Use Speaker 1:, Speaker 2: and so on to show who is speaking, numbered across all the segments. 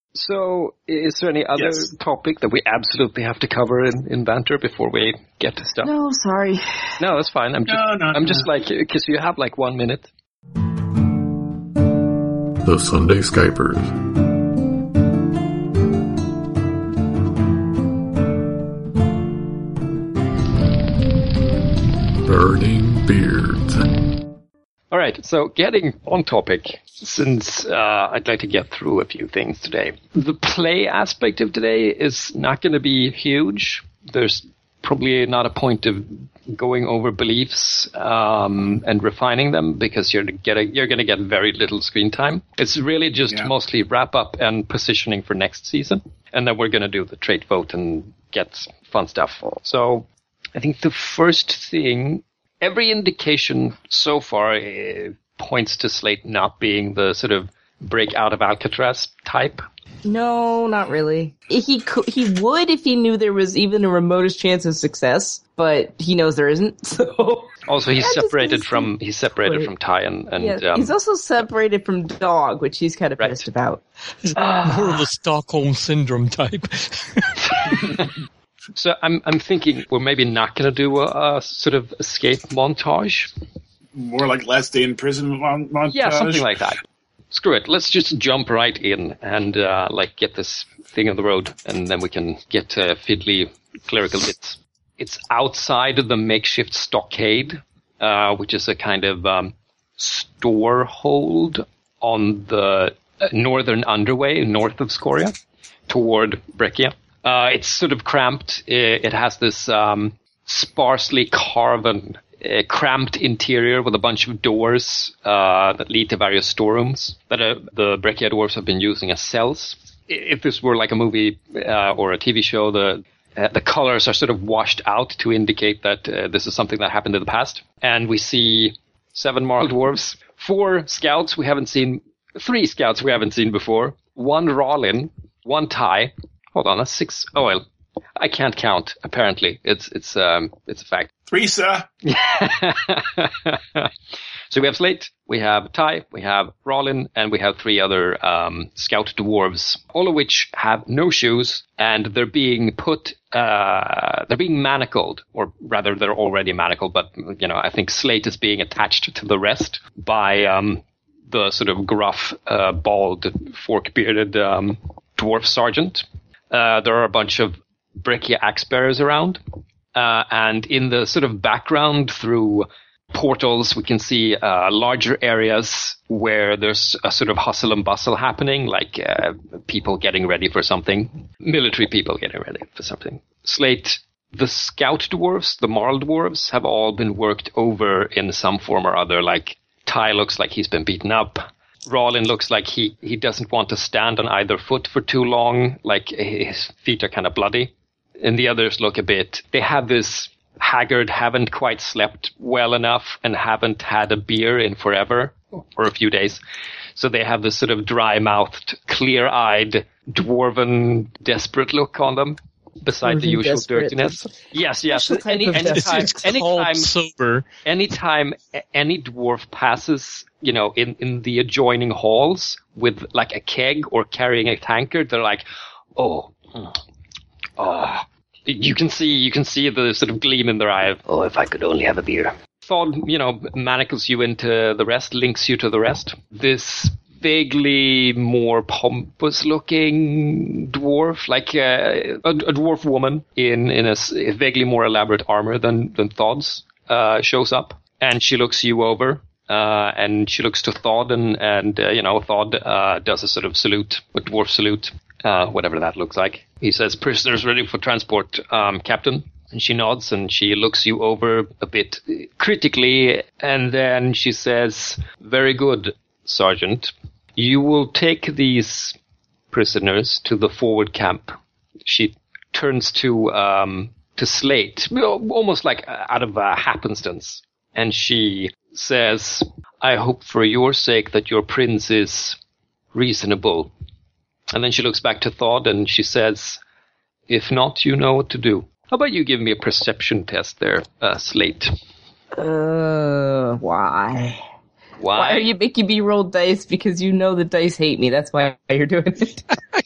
Speaker 1: So, is there any other topic that we absolutely have to cover in banter before we get to stuff?
Speaker 2: No, sorry.
Speaker 1: No, that's fine. I'm just like, because you have like 1 minute.
Speaker 3: The Sunday Skypers. Burning Beards.
Speaker 1: All right, so getting on topic, since I'd like to get through a few things today. The play aspect of today is not going to be huge. There's probably not a point of going over beliefs and refining them because you're going to get very little screen time. It's really just mostly wrap up and positioning for next season. And then we're going to do the trait vote and get fun stuff. So I think the first thing... Every indication so far points to Slate not being the sort of break out of Alcatraz type.
Speaker 2: No, not really. He would if he knew there was even a remotest chance of success, but he knows there isn't. So
Speaker 1: also, he's separated from Ty and
Speaker 2: he's also separated from Dog, which he's kind of pissed about.
Speaker 4: More of a Stockholm syndrome type.
Speaker 1: So I'm thinking we're maybe not going to do a sort of escape montage.
Speaker 5: More like Last Day in Prison montage?
Speaker 1: Yeah, something like that. Screw it. Let's just jump right in and get this thing on the road, and then we can get to fiddly clerical bits. It's outside of the makeshift stockade, which is a kind of store hold on the northern underway, north of Scoria, toward Breccia. It's sort of cramped. It has this sparsely carven, cramped interior with a bunch of doors that lead to various storerooms that the Breccia dwarves have been using as cells. If this were like a movie or a TV show, the colors are sort of washed out to indicate that this is something that happened in the past. And we see 7 Marl dwarves, 4 scouts we haven't seen, 3 scouts we haven't seen before, 1 Rawlin, 1 Ty. Hold on, that's 6. Oh, well, I can't count, apparently. It's a fact.
Speaker 5: 3, sir.
Speaker 1: So we have Slate, we have Ty, we have Rawlin, and we have 3 other scout dwarves, all of which have no shoes, and they're being manacled, or rather they're already manacled, but, I think Slate is being attached to the rest by the sort of gruff, bald, fork-bearded dwarf sergeant. There are a bunch of Breccia axe bearers around, and in the sort of background through portals, we can see larger areas where there's a sort of hustle and bustle happening, like people getting ready for something, military people getting ready for something. Slate, the scout dwarves, the Marl dwarves, have all been worked over in some form or other, like Ty looks like he's been beaten up. Rawlin looks like he doesn't want to stand on either foot for too long, like his feet are kind of bloody. And the others look they have this haggard, haven't quite slept well enough, and haven't had a beer in forever, or a few days. So they have this sort of dry-mouthed, clear-eyed, dwarven, desperate look on them, beside the usual dirtiness. Yes. Anytime
Speaker 4: sober.
Speaker 1: Anytime any dwarf passes, in the adjoining halls with like a keg or carrying a tankard, they're like, oh. You can see the sort of gleam in their eye of, if I could only have a beer. Thod, manacles you into the rest, links you to the rest. This vaguely more pompous-looking dwarf, like a dwarf woman in a vaguely more elaborate armor than Thod's, shows up, and she looks you over, and she looks to Thod, and Thod does a sort of salute, a dwarf salute, whatever that looks like. He says, "Prisoners ready for transport, Captain." And she nods, and she looks you over a bit critically, and then she says, "Very good, Sergeant. You will take these prisoners to the forward camp." She turns to Slate, almost like out of happenstance, and she says, "I hope for your sake that your prince is reasonable." And then she looks back to Thod and she says, "If not, you know what to do." How about you give me a perception test there, Slate?
Speaker 2: Why? Why are you making me roll dice? Because you know the dice hate me. That's why you're doing it.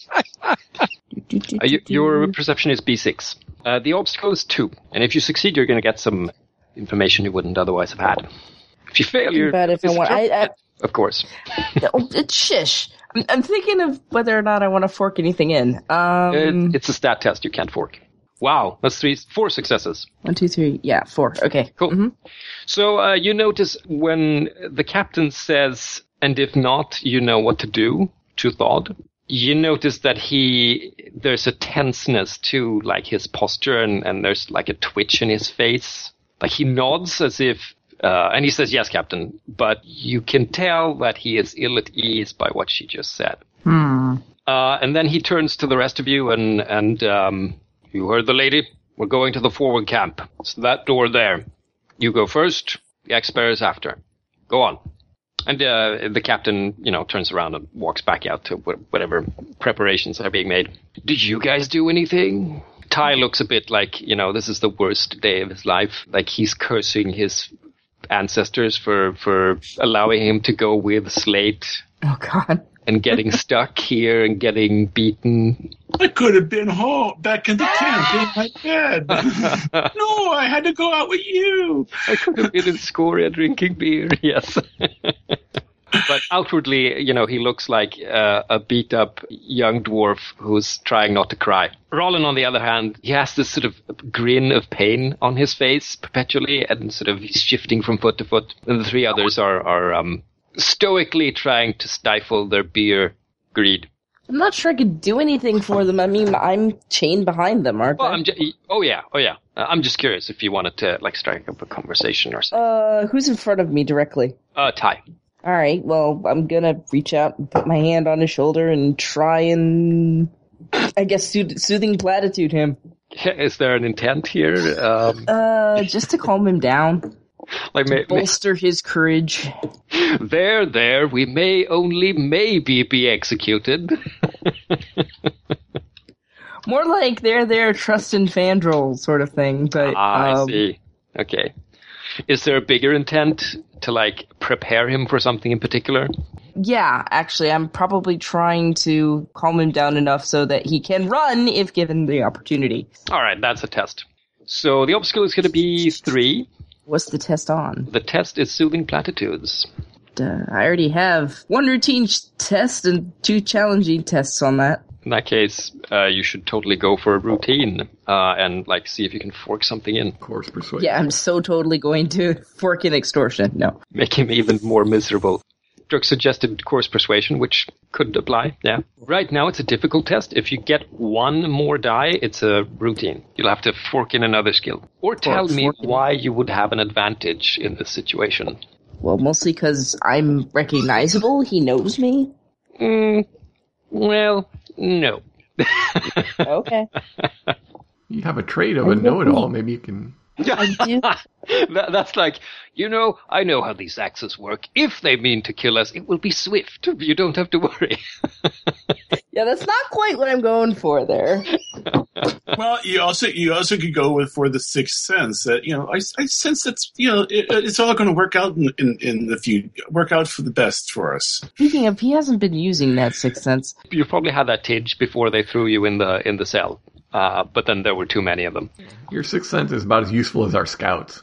Speaker 1: Your perception is B6. The obstacle is 2. And if you succeed, you're going to get some information you wouldn't otherwise have had. If you fail, you're...
Speaker 2: But if I want...
Speaker 1: Of course.
Speaker 2: Shush. I'm thinking of whether or not I want to fork anything in.
Speaker 1: It's a stat test. You can't fork. Wow. That's 4 successes.
Speaker 2: 1, 2, 3. Yeah, 4. Okay.
Speaker 1: Cool.
Speaker 2: Mm-hmm.
Speaker 1: So you notice when the captain says, and if not, you know what to do, to Thod, you notice that there's a tenseness to like his posture and there's like a twitch in his face. Like he nods as if, and he says, yes, Captain, but you can tell that he is ill at ease by what she just said. And then he turns to the rest of you and you heard the lady? We're going to the forward camp. It's that door there. You go first, the X-Bearers after. Go on. And the captain, turns around and walks back out to whatever preparations are being made. Did you guys do anything? Ty looks a bit like, this is the worst day of his life. Like he's cursing his ancestors for allowing him to go with Slate.
Speaker 2: Oh, God.
Speaker 1: And getting stuck here and getting beaten.
Speaker 5: I could have been home, back in the tent, in my bed. No, I had to go out with you.
Speaker 1: I could have been in Scoria drinking beer, yes. But outwardly, he looks like a beat-up young dwarf who's trying not to cry. Rollin, on the other hand, he has this sort of grin of pain on his face perpetually and sort of he's shifting from foot to foot. And the 3 others are stoically trying to stifle their beer greed.
Speaker 2: I'm not sure I could do anything for them. I mean, I'm chained behind them, aren't I?
Speaker 1: Oh yeah. I'm just curious if you wanted to strike up a conversation or something.
Speaker 2: Who's in front of me directly?
Speaker 1: Ty.
Speaker 2: All right. Well, I'm gonna reach out and put my hand on his shoulder and try and, I guess, soothing platitude him.
Speaker 1: Is there an intent here?
Speaker 2: Just to calm him down. Bolster his courage.
Speaker 1: There, we may only maybe be executed.
Speaker 2: More like there, trust in Fandral sort of thing. But
Speaker 1: I see. Okay. Is there a bigger intent to prepare him for something in particular?
Speaker 2: Yeah, actually, I'm probably trying to calm him down enough so that he can run if given the opportunity.
Speaker 1: All right, that's a test. So the obstacle is going to be 3.
Speaker 2: What's the test on?
Speaker 1: The test is soothing platitudes.
Speaker 2: I already have 1 routine test and 2 challenging tests on that.
Speaker 1: In that case, you should totally go for a routine and see if you can fork something in.
Speaker 3: Course persuasion.
Speaker 2: Yeah, I'm so totally going to fork in extortion. No.
Speaker 1: Make him even more miserable. Druk suggested course persuasion, which could apply, yeah. Right now it's a difficult test. If you get 1 more die, it's a routine. You'll have to fork in another skill. Or tell me why you would have an advantage in this situation.
Speaker 2: Well, mostly because I'm recognizable. He knows me.
Speaker 1: Well, no.
Speaker 2: Okay.
Speaker 3: You have a trait of a know-it-all. Maybe you can...
Speaker 2: I do.
Speaker 1: That's I know how these axes work. If they mean to kill us, it will be swift. You don't have to worry.
Speaker 2: Yeah, that's not quite what I'm going for there.
Speaker 5: Well, you also could go for the sixth sense that I sense that it's all going to work out in the future, work out for the best for us.
Speaker 2: Speaking of, he hasn't been using that sixth sense.
Speaker 1: You probably had that tinge before they threw you in the cell. But then there were too many of them.
Speaker 3: Your sixth sense is about as useful as our scouts.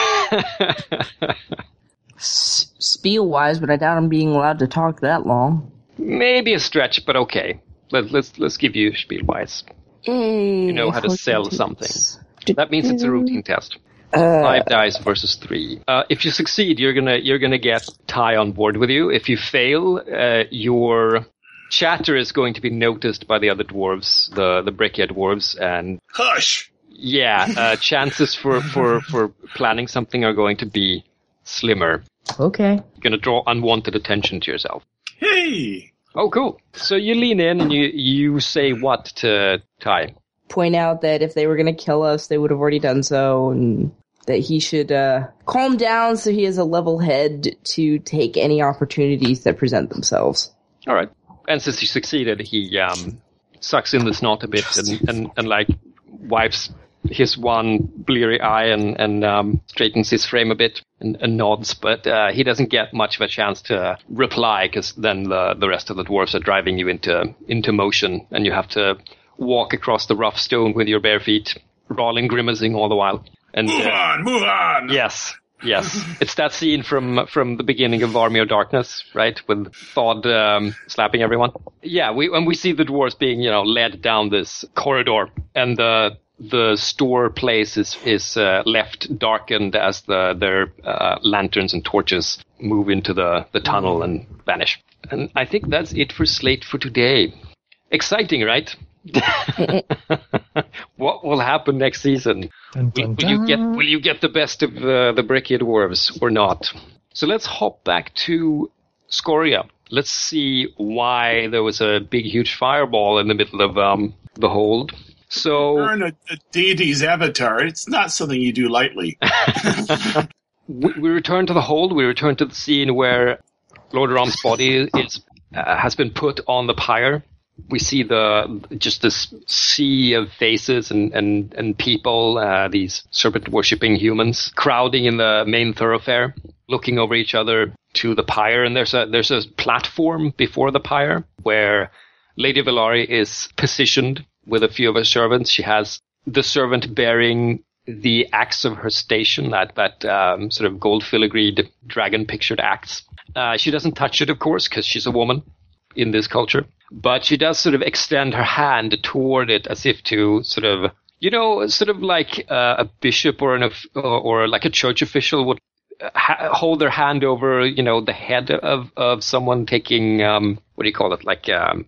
Speaker 2: Spiel-wise, but I doubt I'm being allowed to talk that long.
Speaker 1: Maybe a stretch, but okay. Let's give you spiel-wise. You know how to sell something. That means it's a routine test. 5 dice versus 3. If you succeed, you're gonna get Ty on board with you. If you fail, your chatter is going to be noticed by the other dwarves, the Breccia dwarves, and
Speaker 5: hush.
Speaker 1: Yeah, chances for planning something are going to be slimmer.
Speaker 2: Okay.
Speaker 1: You're going to draw unwanted attention to yourself.
Speaker 5: Hey.
Speaker 1: Oh, cool. So you lean in and you say what to Ty?
Speaker 2: Point out that if they were going to kill us, they would have already done so, and that he should calm down so he has a level head to take any opportunities that present themselves.
Speaker 1: All right. And since he succeeded, he sucks in the snot a bit and wipes his one bleary eye and straightens his frame a bit and nods, but he doesn't get much of a chance to reply, because then the rest of the dwarves are driving you into motion, and you have to walk across the rough stone with your bare feet, rolling, grimacing all the while. And
Speaker 5: move on!
Speaker 1: Yes. It's that scene from the beginning of Army of Darkness, right? With Thod slapping everyone. Yeah, we see the dwarves being, led down this corridor, and the store place is left darkened as their lanterns and torches move into the tunnel and vanish. And I think that's it for Slate for today. Exciting, right? What will happen next season?
Speaker 4: Dun, dun, dun.
Speaker 1: Will you get the best of the Breccia dwarves or not? So let's hop back to Scoria. Let's see why there was a big, huge fireball in the middle of the hold. So
Speaker 5: burn a deity's avatar. It's not something you do lightly.
Speaker 1: we return to the hold. We return to the scene where Lord Ram's body has been put on the pyre. We see just this sea of faces and people, these serpent-worshipping humans, crowding in the main thoroughfare, looking over each other to the pyre. And there's a platform before the pyre where Lady Velaria is positioned with a few of her servants. She has the servant bearing the axe of her station, that sort of gold filigreed dragon-pictured axe. She doesn't touch it, of course, because she's a woman in this culture. But she does sort of extend her hand toward it as if to sort of, sort of like a bishop or like a church official would hold their hand over, the head of someone taking, what do you call it? Like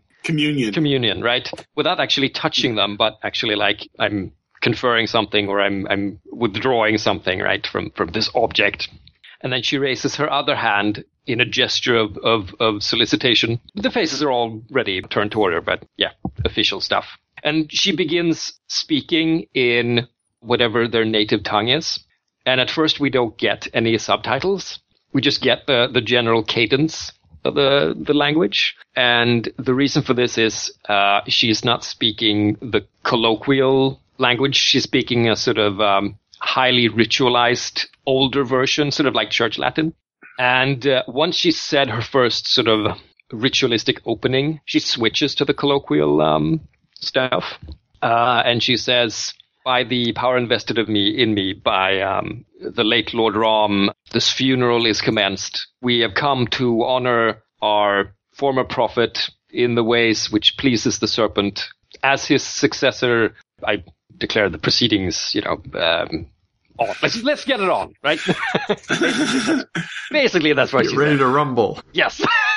Speaker 1: communion, right? Without actually touching them, but actually like I'm conferring something or I'm withdrawing something, right, from this object. And then she raises her other hand in a gesture of solicitation. The faces are already turned toward her, but yeah, official stuff. And she begins speaking in whatever their native tongue is. And at first we don't get any subtitles. We just get the general cadence of the language. And the reason for this is she's not speaking the colloquial language. She's speaking a sort of highly ritualized older version, sort of like Church Latin. And once she said her first sort of ritualistic opening, she switches to the colloquial stuff. And she says, by the power invested in me by the late Lord Ram, this funeral is commenced. We have come to honor our former prophet in the ways which pleases the serpent. As his successor, I declare the proceedings, on. Let's get it on, right? Basically, that's what she's
Speaker 3: ready to rumble.
Speaker 1: Yes.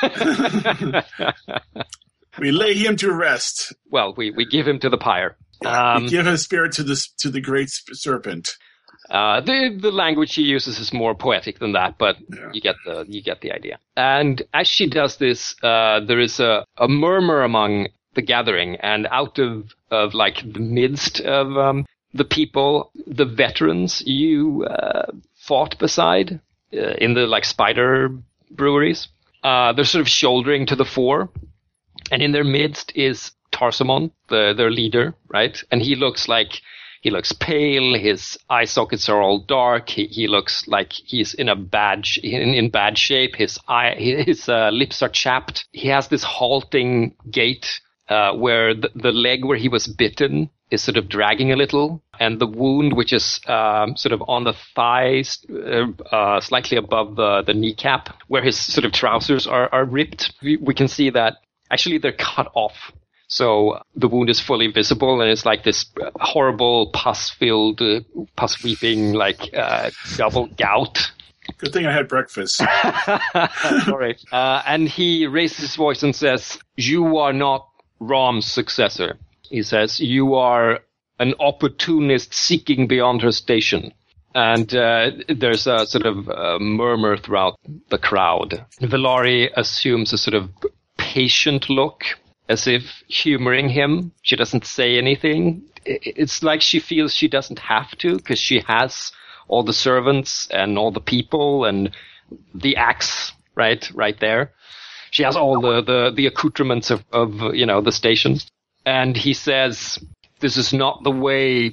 Speaker 5: We lay him to rest.
Speaker 1: Well, we give him to the pyre.
Speaker 5: We give his spirit to the great serpent.
Speaker 1: The language she uses is more poetic than that, but yeah. you get the idea. And as she does this, there is a murmur among the gathering, and out of like the midst of the people, the veterans you fought beside in the like spider breweries, they're sort of shouldering to the fore, and in their midst is Tarsamon, their leader, right? And he looks pale. His eye sockets are all dark. He looks like he's in bad shape. His lips are chapped. He has this halting gait where the leg where he was bitten is sort of dragging a little, and the wound, which is sort of on the thighs, slightly above the kneecap, where his sort of trousers are ripped, we can see that actually they're cut off. So the wound is fully visible, and it's like this horrible pus-filled, pus-weeping, like double gout.
Speaker 5: Good thing I had breakfast.
Speaker 1: Sorry. And he raises his voice and says, "You are not Ram's successor." He says, "You are an opportunist seeking beyond her station." And there's a sort of murmur throughout the crowd. Velaria assumes a sort of patient look, as if humoring him. She doesn't say anything. It's like she feels she doesn't have to, because she has all the servants and all the people and the axe right there. She has all the accoutrements of the station. And he says, "This is not the way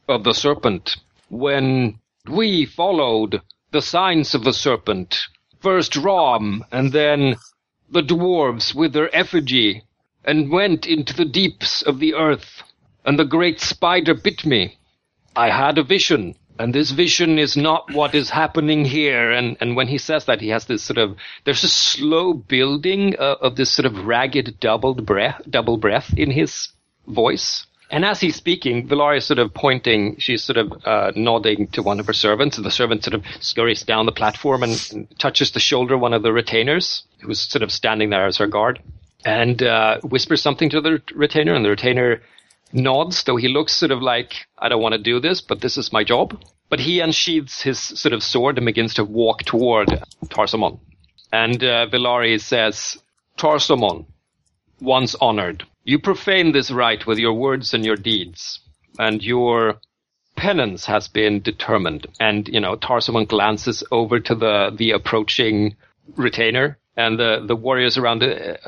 Speaker 1: of the serpent, when we followed the signs of the serpent, first Rom, and then the dwarves with their effigy, and went into the deeps of the earth, and the great spider bit me. I had a vision, and this vision is not what is happening here. And when he says that, he has this sort of, there's a slow building of this sort of ragged double breath in his voice. And as he's speaking, Velaria is sort of pointing, she's sort of nodding to one of her servants, and the servant sort of scurries down the platform and touches the shoulder of one of the retainers, who's sort of standing there as her guard, and whispers something to the retainer, and the retainer nods, though he looks sort of like, I don't want to do this, but this is my job. But he unsheathes his sort of sword and begins to walk toward Tarsamon. And Velaria says, Tarsamon, once honored, you profane this rite with your words and your deeds, and your penance has been determined. And, Tarsamon glances over to the approaching retainer, and the warriors around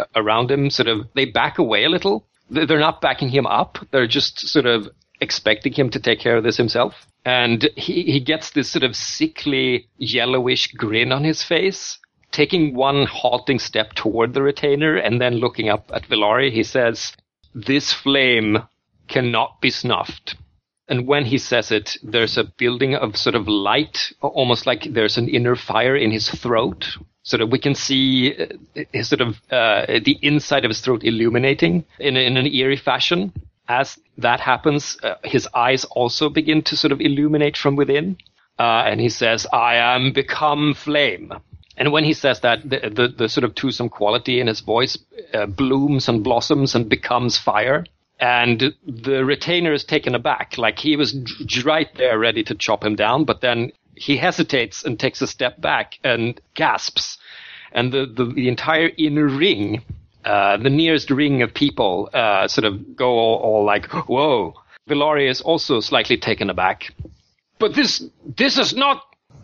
Speaker 1: him sort of, they back away a little. They're not backing him up. They're just sort of expecting him to take care of this himself. And he gets this sort of sickly, yellowish grin on his face. Taking one halting step toward the retainer and then looking up at Velaria, he says, this flame cannot be snuffed. And when he says it, there's a building of sort of light, almost like there's an inner fire in his throat, so that we can see his sort of the inside of his throat illuminating in an eerie fashion. As that happens, his eyes also begin to sort of illuminate from within. And he says, I am become flame. And when he says that, the sort of toothsome quality in his voice blooms and blossoms and becomes fire. And the retainer is taken aback, like he was right there ready to chop him down, but then he hesitates and takes a step back and gasps. And the entire inner ring, the nearest ring of people, sort of go all like, whoa. Velaria is also slightly taken aback. But this is not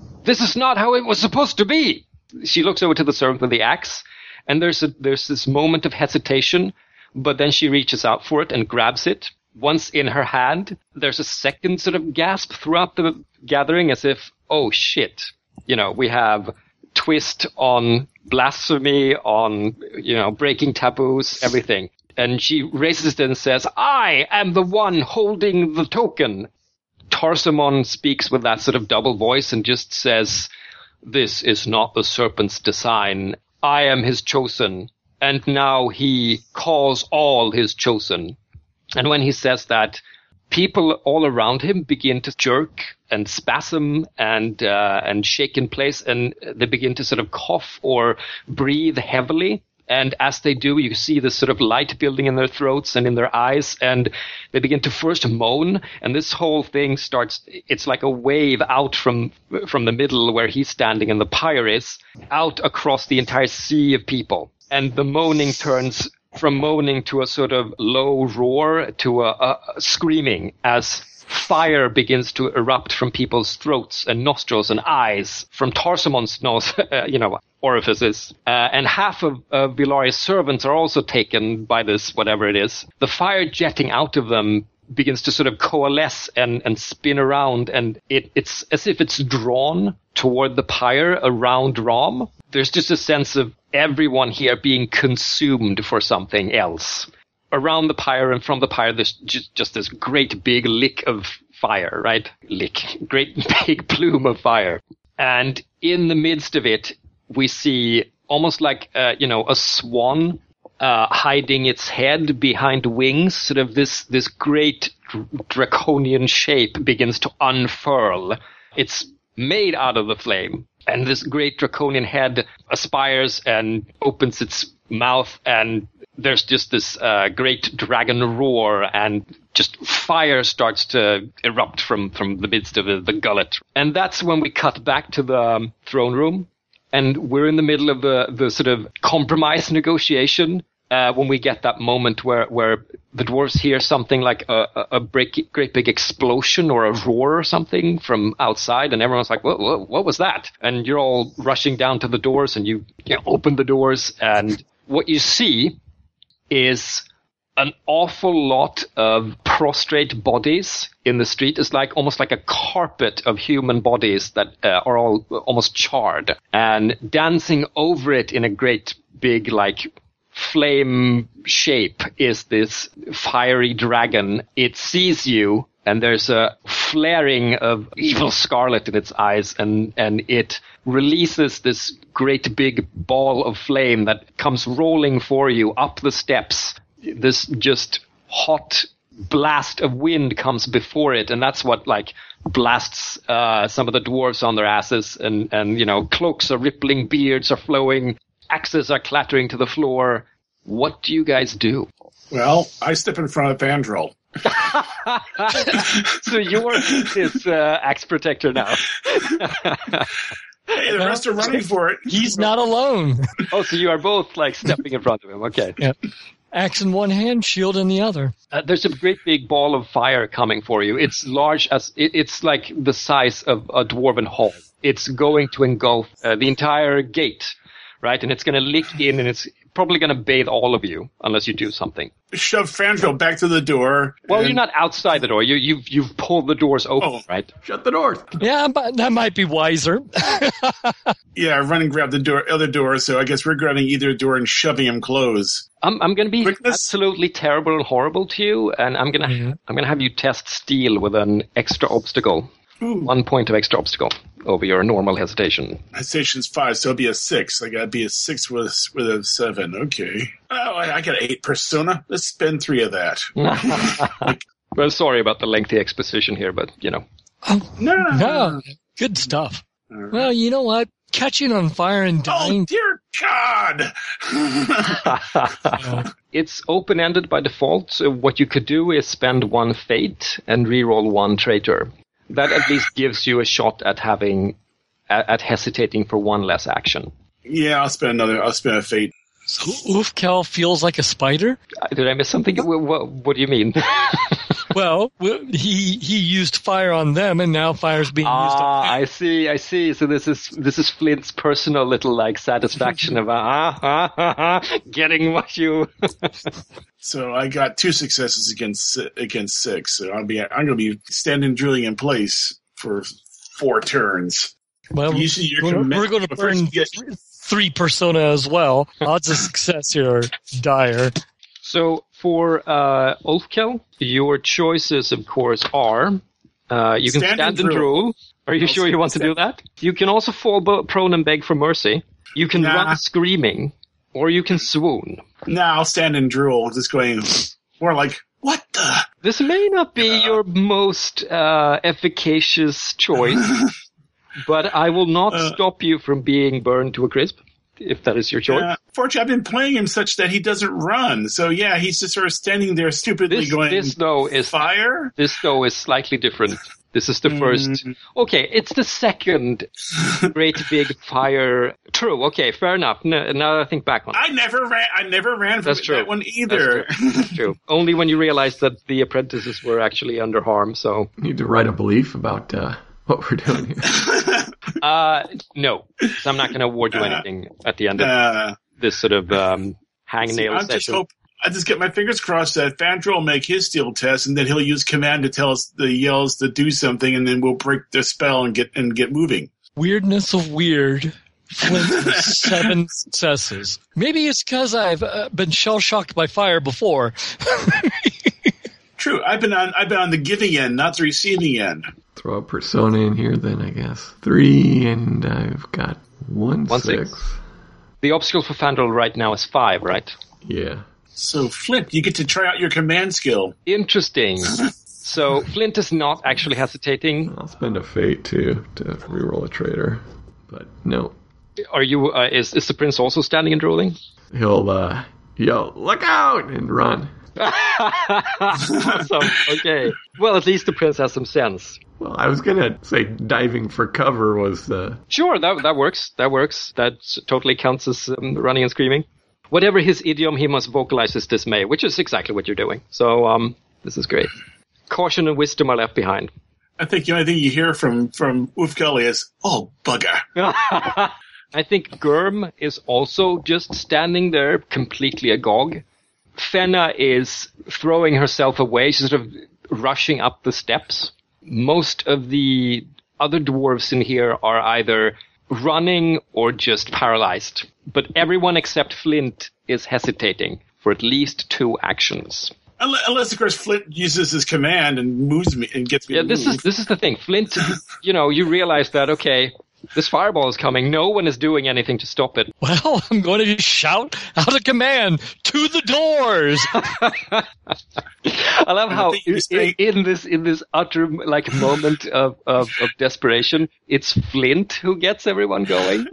Speaker 1: how it was supposed to be. She looks over to the servant with the axe, and there's this moment of hesitation, but then she reaches out for it and grabs it. Once in her hand, there's a second sort of gasp throughout the gathering, as if, oh shit, we have twist on blasphemy, on, breaking taboos, everything. And she raises it and says, I am the one holding the token. Tarsamon speaks with that sort of double voice and just says, this is not the serpent's design. I am his chosen, and now he calls all his chosen. And when he says that, people all around him begin to jerk and spasm and shake in place, and they begin to sort of cough or breathe heavily. And as they do, you see this sort of light building in their throats and in their eyes, and they begin to first moan, and this whole thing starts, it's like a wave out from the middle where he's standing and the pyre is, out across the entire sea of people. And the moaning turns from moaning to a sort of low roar to a screaming as fire begins to erupt from people's throats and nostrils and eyes, from Tarsamon's nose, orifices. And half of Velaria's servants are also taken by this, whatever it is. The fire jetting out of them begins to sort of coalesce and spin around, and it's as if it's drawn toward the pyre around Rom. There's just a sense of everyone here being consumed for something else. Around the pyre and from the pyre, there's just this great big lick of fire, right? Great big plume of fire. And in the midst of it, we see almost like, a swan hiding its head behind wings. Sort of this great draconian shape begins to unfurl. It's made out of the flame. And this great draconian head aspires and opens its mouth, and there's just this great dragon roar, and just fire starts to erupt from the midst of the gullet. And that's when we cut back to the throne room, and we're in the middle of the sort of compromise negotiation, when we get that moment where the dwarves hear something like a great big explosion or a roar or something from outside, and everyone's like, what was that? And you're all rushing down to the doors, and you open the doors, and what you see is an awful lot of prostrate bodies in the street. It's like almost like a carpet of human bodies that are all almost charred. And dancing over it in a great big like flame shape is this fiery dragon. It sees you, and there's a flaring of evil scarlet in its eyes, and it releases this great big ball of flame that comes rolling for you up the steps. This just hot blast of wind comes before it, and that's what like blasts some of the dwarves on their asses, and cloaks are rippling, beards are flowing, axes are clattering to the floor. What do you guys do?
Speaker 5: Well, I step in front of Fandral.
Speaker 1: So you're his axe protector now.
Speaker 5: Hey, the rest are running for it.
Speaker 4: He's not alone.
Speaker 1: Oh, so you are both like stepping in front of him. Okay.
Speaker 4: Yeah. Axe in one hand, shield in the other.
Speaker 1: There's a great big ball of fire coming for you. It's large it's like the size of a dwarven hall. It's going to engulf the entire gate, right? And it's going to lick in, and it's probably going to bathe all of you unless you do something.
Speaker 5: Shove Fandral back to the door.
Speaker 1: Well, you're not outside the door. You've pulled the doors open, right?
Speaker 3: Shut the doors.
Speaker 4: Yeah, but that might be wiser.
Speaker 5: Yeah, run and grab the other door. So I guess we're grabbing either door and shoving him close.
Speaker 1: I'm going to be
Speaker 5: Quickness?
Speaker 1: absolutely terrible and horrible to you, and I'm going to have you test steal with an extra obstacle.
Speaker 5: Ooh.
Speaker 1: 1 point of extra obstacle over your normal hesitation.
Speaker 5: Hesitation's 5, so it'll be a 6. I gotta be a 6 with a 7. Okay. Oh, I got 8 persona. Let's spend 3 of that.
Speaker 1: Well, sorry about the lengthy exposition here, but
Speaker 4: Oh, no. Good stuff.
Speaker 5: Right.
Speaker 4: Well, you know what? Catching on fire and dying.
Speaker 5: Oh, dear God!
Speaker 1: It's open-ended by default, so what you could do is spend 1 fate and reroll 1 traitor. That at least gives you a shot at hesitating for 1 less action.
Speaker 5: Yeah, I'll spend a fate.
Speaker 4: So Ufkel feels like a spider?
Speaker 1: Did I miss something? What do you mean?
Speaker 4: Well, he used fire on them, and now fire's being used on him.
Speaker 1: I see. So this is Flint's personal little like satisfaction of getting what you.
Speaker 5: So I got 2 successes against 6. So I'm going to be standing drilling in place for 4 turns.
Speaker 4: Well, we're going to burn 3 persona as well. Odds of success here are dire.
Speaker 1: So for Ulfkel, your choices, of course, are you can stand and drool. Are you sure you want to do that? You can also fall prone and beg for mercy. You can run screaming, or you can swoon.
Speaker 5: Nah, I'll stand and drool, just going more like, what the?
Speaker 1: This may not be your most efficacious choice, but I will not stop you from being burned to a crisp, if that is your choice.
Speaker 5: Fortunately, I've been playing him such that he doesn't run. So, yeah, he's just sort of standing there stupidly going,
Speaker 1: this, though, is fire? This, though, is slightly different. This is the first. Okay, it's the second great big fire. True. Okay, fair enough. Now that I think back on it.
Speaker 5: I never ran from that one either.
Speaker 1: That's true. Only when you realized that the apprentices were actually under harm, so.
Speaker 3: You need to write a belief about what we're doing here.
Speaker 1: No. So I'm not going to award you anything at the end of this sort of hangnail session.
Speaker 5: I just get my fingers crossed that Fandral will make his steel test, and then he'll use command to tell us the yells to do something, and then we'll break the spell and get moving.
Speaker 4: Weirdness of weird. Flint with 7 successes. Maybe it's because I've been shell shocked by fire before.
Speaker 5: True. I've been on the giving end, not the receiving end.
Speaker 3: Throw a persona in here, then I guess 3, and I've got 1 6.
Speaker 1: The obstacle for Fandral right now is 5, right?
Speaker 3: Yeah.
Speaker 5: So, Flint, you get to try out your command skill.
Speaker 1: Interesting. So, Flint is not actually hesitating.
Speaker 3: I'll spend a fate, too, to reroll a traitor. But, no.
Speaker 1: Are you, is the prince also standing and drooling?
Speaker 3: He'll, yell, look out, and run.
Speaker 1: Awesome. Okay. Well, at least the prince has some sense.
Speaker 3: Well, I was going to say diving for cover was the...
Speaker 1: Sure, that works. That works. That totally counts as running and screaming. Whatever his idiom, he must vocalize his dismay, which is exactly what you're doing. So, this is great. Caution and wisdom are left behind.
Speaker 5: I think the only thing you hear from Ufkel is, oh, bugger.
Speaker 1: I think Gurm is also just standing there completely agog. Fenna is throwing herself away. She's sort of rushing up the steps. Most of the other dwarves in here are either running or just paralyzed. But everyone except Flint is hesitating for at least 2 actions.
Speaker 5: Unless, of course, Flint uses his command and moves me and gets me.
Speaker 1: Yeah, this is the thing. Flint, you realize that, okay, this fireball is coming. No one is doing anything to stop it.
Speaker 4: Well, I'm going to shout out a command to the doors.
Speaker 1: I love how in this utter moment of desperation, it's Flint who gets everyone going.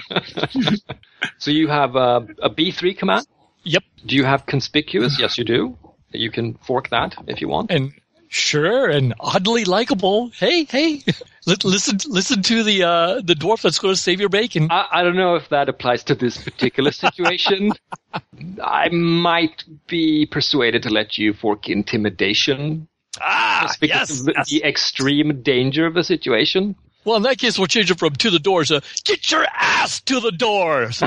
Speaker 1: So you have a B3 command?
Speaker 4: Yep.
Speaker 1: Do you have conspicuous? Yes, you do. You can fork that if you want.
Speaker 4: And sure, and oddly likable. Hey, listen to the dwarf that's going to save your bacon.
Speaker 1: I don't know if that applies to this particular situation. I might be persuaded to let you fork intimidation. Just because of the extreme danger of the situation.
Speaker 4: Well, in that case, we'll change it from to the doors to get your ass to the doors.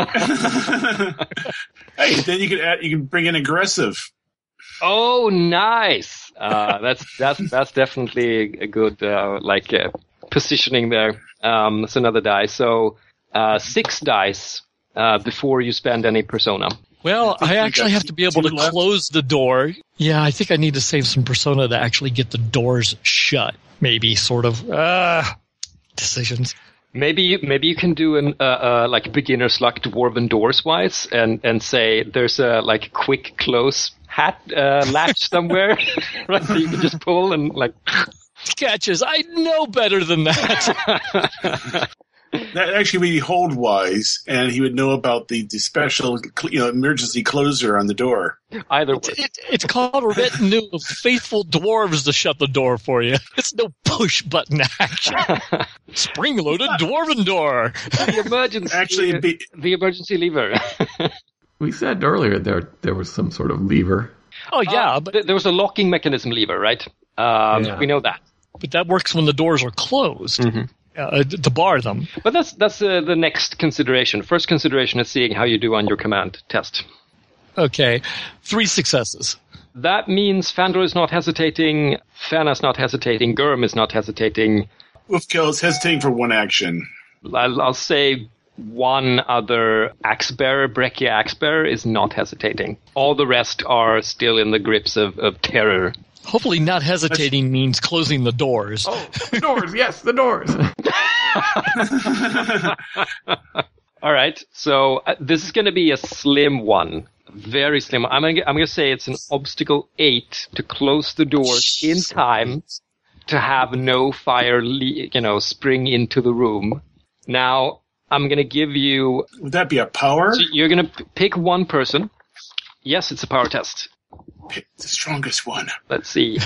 Speaker 5: Hey, then you can bring in aggressive.
Speaker 1: Oh, nice. That's definitely a good positioning there. That's another die. So 6 dice before you spend any persona.
Speaker 4: Well, I actually have to be able to close the door. Yeah, I think I need to save some persona to actually get the doors shut. Maybe sort of decisions.
Speaker 1: Maybe you can do an beginner's luck dwarven doors wise and say there's a quick close hat latch somewhere, right? So you can just pull and
Speaker 4: catches. I know better than that.
Speaker 5: That actually would be hold wise, and he would know about the special emergency closer on the door.
Speaker 1: Either way,
Speaker 4: it's called a retinue of faithful dwarves to shut the door for you. It's no push button action. Spring loaded dwarven door.
Speaker 1: The emergency, the emergency lever.
Speaker 3: We said earlier there was some sort of lever.
Speaker 4: Oh, yeah. But
Speaker 1: there was a locking mechanism lever, right? We know that.
Speaker 4: But that works when the doors are closed to bar them.
Speaker 1: But that's the next consideration. First consideration is seeing how you do on your command test.
Speaker 4: Okay. 3 successes.
Speaker 1: That means Fandor is not hesitating, Fenna's not hesitating, Gurm is not hesitating.
Speaker 5: Wolfkill is hesitating for 1 action.
Speaker 1: I'll say one other axe-bearer, Breccia axe-bearer, is not hesitating. All the rest are still in the grips of terror.
Speaker 4: Hopefully not hesitating means closing the doors.
Speaker 3: Oh, the doors, yes, the doors.
Speaker 1: All right, so this is going to be a slim one. Very slim. I'm going to say it's an obstacle 8 to close the doors in time to have no fire spring into the room. Now, I'm going to give you...
Speaker 5: Would that be a power?
Speaker 1: So you're going to pick one person. Yes, it's a power test.
Speaker 5: Pick the strongest one.
Speaker 1: Let's see.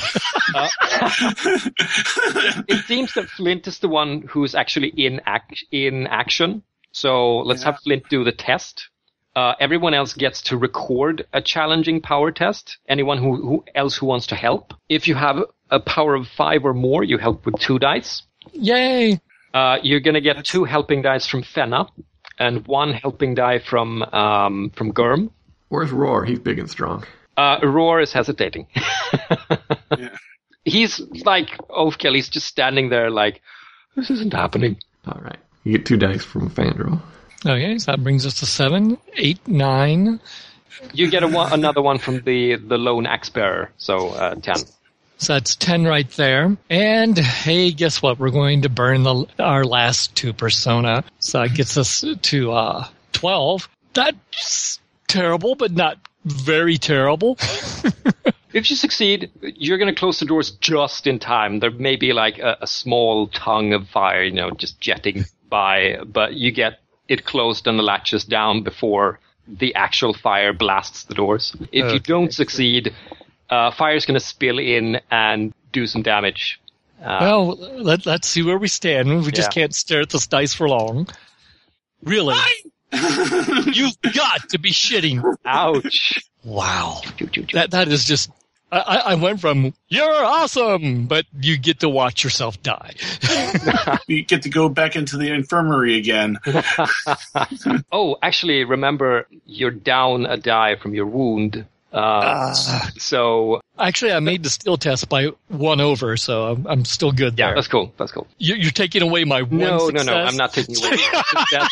Speaker 1: It seems that Flint is the one who's actually in action. So let's have Flint do the test. Everyone else gets to record a challenging power test. Anyone who wants to help. If you have a power of 5 or more, you help with 2 dice.
Speaker 4: Yay!
Speaker 1: You're going to get 2 helping dice from Fenna and 1 helping die from Gurm.
Speaker 3: Where's Roar? He's big and strong.
Speaker 1: Roar is hesitating.
Speaker 5: Yeah.
Speaker 1: He's like Wolfkill. He's just standing there like, this isn't happening.
Speaker 3: All right. You get 2 dice from Fandral.
Speaker 4: Okay, so that brings us to 7, 8, 9.
Speaker 1: You get another one from the lone axe bearer, so 10.
Speaker 4: So that's 10 right there. And hey, guess what? We're going to burn our last 2 persona. So that gets us to 12. That's terrible, but not very terrible.
Speaker 1: If you succeed, you're going to close the doors just in time. There may be like a small tongue of fire, just jetting by, but you get it closed and the latches down before the actual fire blasts the doors. If you don't succeed, fire's going to spill in and do some damage.
Speaker 4: Well, let's see where we stand. We just can't stare at this dice for long. Really? You've got to be shitting.
Speaker 1: Ouch.
Speaker 4: Wow. That is just... I went from, you're awesome, but you get to watch yourself die.
Speaker 5: You get to go back into the infirmary again.
Speaker 1: Oh, actually, remember, you're down a die from your wound. So
Speaker 4: actually, I made the skill test by 1 over, so I'm still good there.
Speaker 1: yeah, that's cool. That's cool.
Speaker 4: You're taking away my one success?
Speaker 1: No, I'm not taking away your success.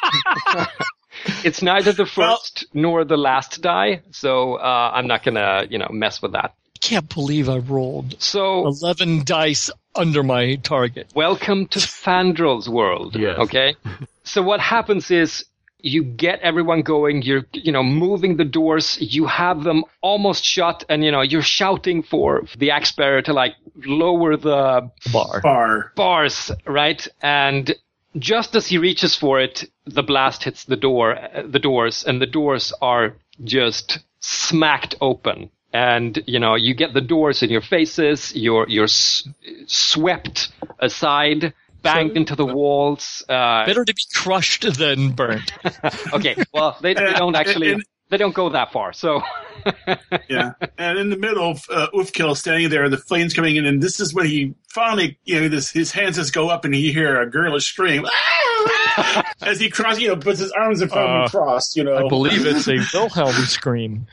Speaker 1: It's neither the first nor the last die, so I'm not gonna, mess with that.
Speaker 4: I can't believe I rolled
Speaker 1: So
Speaker 4: 11 dice under my target.
Speaker 1: welcome to Fandrel's world.
Speaker 3: Yes.
Speaker 1: Okay. So what happens is you get everyone going. You're, moving the doors. You have them almost shut, and you're shouting for the axe bearer to like lower the
Speaker 5: Bar.
Speaker 1: bars, right? And just as he reaches for it, the blast hits the doors, and the doors are just smacked open. And, you get the doors in your faces, you're swept aside, banged into the walls.
Speaker 4: Better to be crushed than burnt.
Speaker 1: Okay, well, they don't actually, they don't go that far, so.
Speaker 5: Yeah. And in the middle, Ufkill standing there, the flames coming in, and this is when he finally, his hands just go up and you hear a girlish scream. As he puts his arms in front of him crossed,
Speaker 4: I believe it's a Wilhelm scream.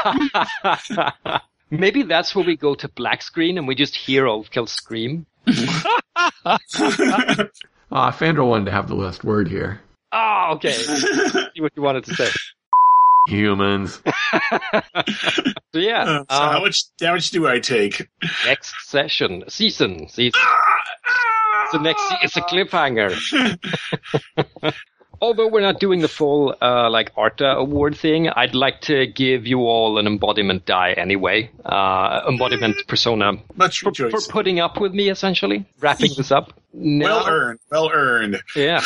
Speaker 1: Maybe that's where we go to black screen and we just hear Ufkill scream.
Speaker 3: Fandral wanted to have the last word here.
Speaker 1: Oh, okay. See what you wanted to say.
Speaker 3: Humans.
Speaker 1: So yeah.
Speaker 5: So how much damage do I take?
Speaker 1: Next season. So it's a cliffhanger. Although we're not doing the full Arta award thing, I'd like to give you all an embodiment die anyway. Embodiment persona
Speaker 5: Much
Speaker 1: for putting up with me, essentially. Wrapping this up.
Speaker 5: Well earned.
Speaker 1: Yeah.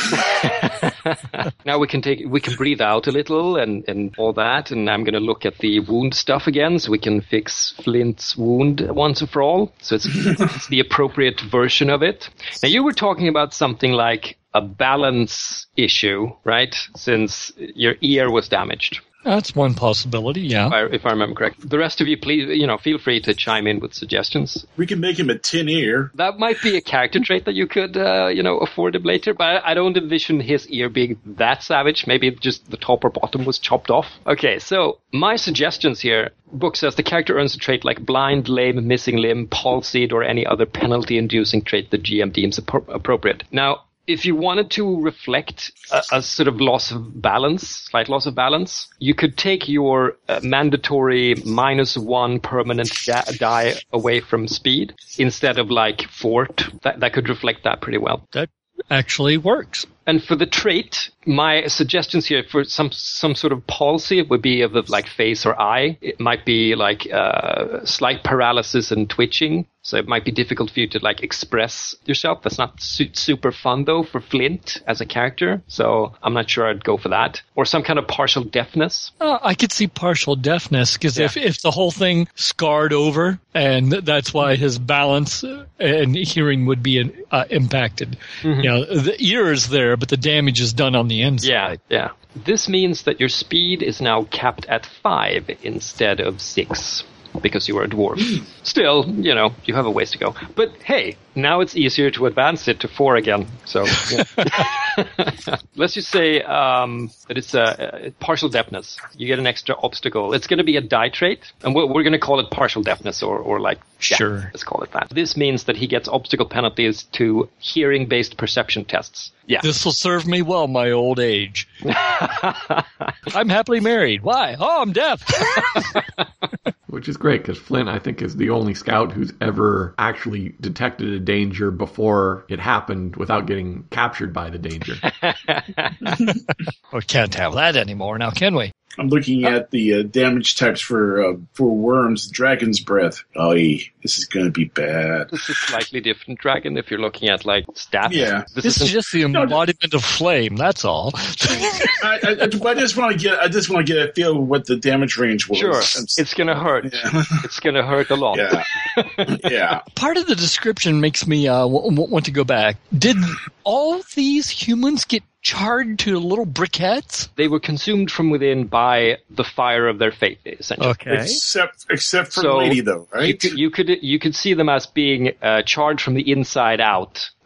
Speaker 1: Now we can breathe out a little and all that, and I'm going to look at the wound stuff again, so we can fix Flint's wound once and for all. So it's the appropriate version of it. Now you were talking about something like a balance issue, right? Since your ear was damaged.
Speaker 4: That's one possibility, yeah.
Speaker 1: If I remember correctly. The rest of you, please, feel free to chime in with suggestions.
Speaker 5: We can make him a tin ear.
Speaker 1: That might be a character trait that you could, afford him later, but I don't envision his ear being that savage. Maybe just the top or bottom was chopped off. Okay, so my suggestions here. Book says the character earns a trait like blind, lame, missing limb, palsied, or any other penalty-inducing trait the GM deems appropriate. Now, if you wanted to reflect a sort of slight loss of balance, you could take your mandatory -1 permanent die away from speed instead of fort. That could reflect that pretty well.
Speaker 4: That actually works.
Speaker 1: And for the trait, my suggestions here for some sort of palsy would be of the face or eye. It might be slight paralysis and twitching. So it might be difficult for you to express yourself. That's not super fun though for Flint as a character. So I'm not sure I'd go for that. Or some kind of partial deafness.
Speaker 4: I could see partial deafness because if the whole thing scarred over, and that's why his balance and hearing would be impacted. Mm-hmm. The ear is there, but the damage is done on the inside.
Speaker 1: Yeah. This means that your speed is now capped at 5 instead of 6. Because you were a dwarf. Still, you have a ways to go. But hey, now it's easier to advance it to 4 again. So, yeah. Let's just say that it's a partial deafness. You get an extra obstacle. It's going to be a die trait, and we're going to call it partial deafness or
Speaker 4: sure.
Speaker 1: Let's call it that. This means that he gets obstacle penalties to hearing-based perception tests. Yeah.
Speaker 4: This will serve me well my old age. I'm happily married. Why? Oh, I'm deaf.
Speaker 3: Which is great, because Flint, I think, is the only scout who's ever actually detected a danger before it happened without getting captured by the danger.
Speaker 4: We can't have that anymore now, can we?
Speaker 5: I'm looking at the damage types for worms, dragon's breath. Oh, this is going to be bad.
Speaker 1: This is a slightly different dragon if you're looking at stats.
Speaker 5: Yeah.
Speaker 4: This is just the embodiment of flame, that's all.
Speaker 5: I just want to get a feel of what the damage range was.
Speaker 1: Sure. It's going to hurt. Yeah. It's going to hurt a lot.
Speaker 5: Yeah. Yeah.
Speaker 4: Part of the description makes me want to go back. Did all these humans get charred to little briquettes?
Speaker 1: They were consumed from within by the fire of their faith, essentially.
Speaker 4: Okay.
Speaker 5: Except for the lady, though, right?
Speaker 1: You could see them as being charred from the inside out,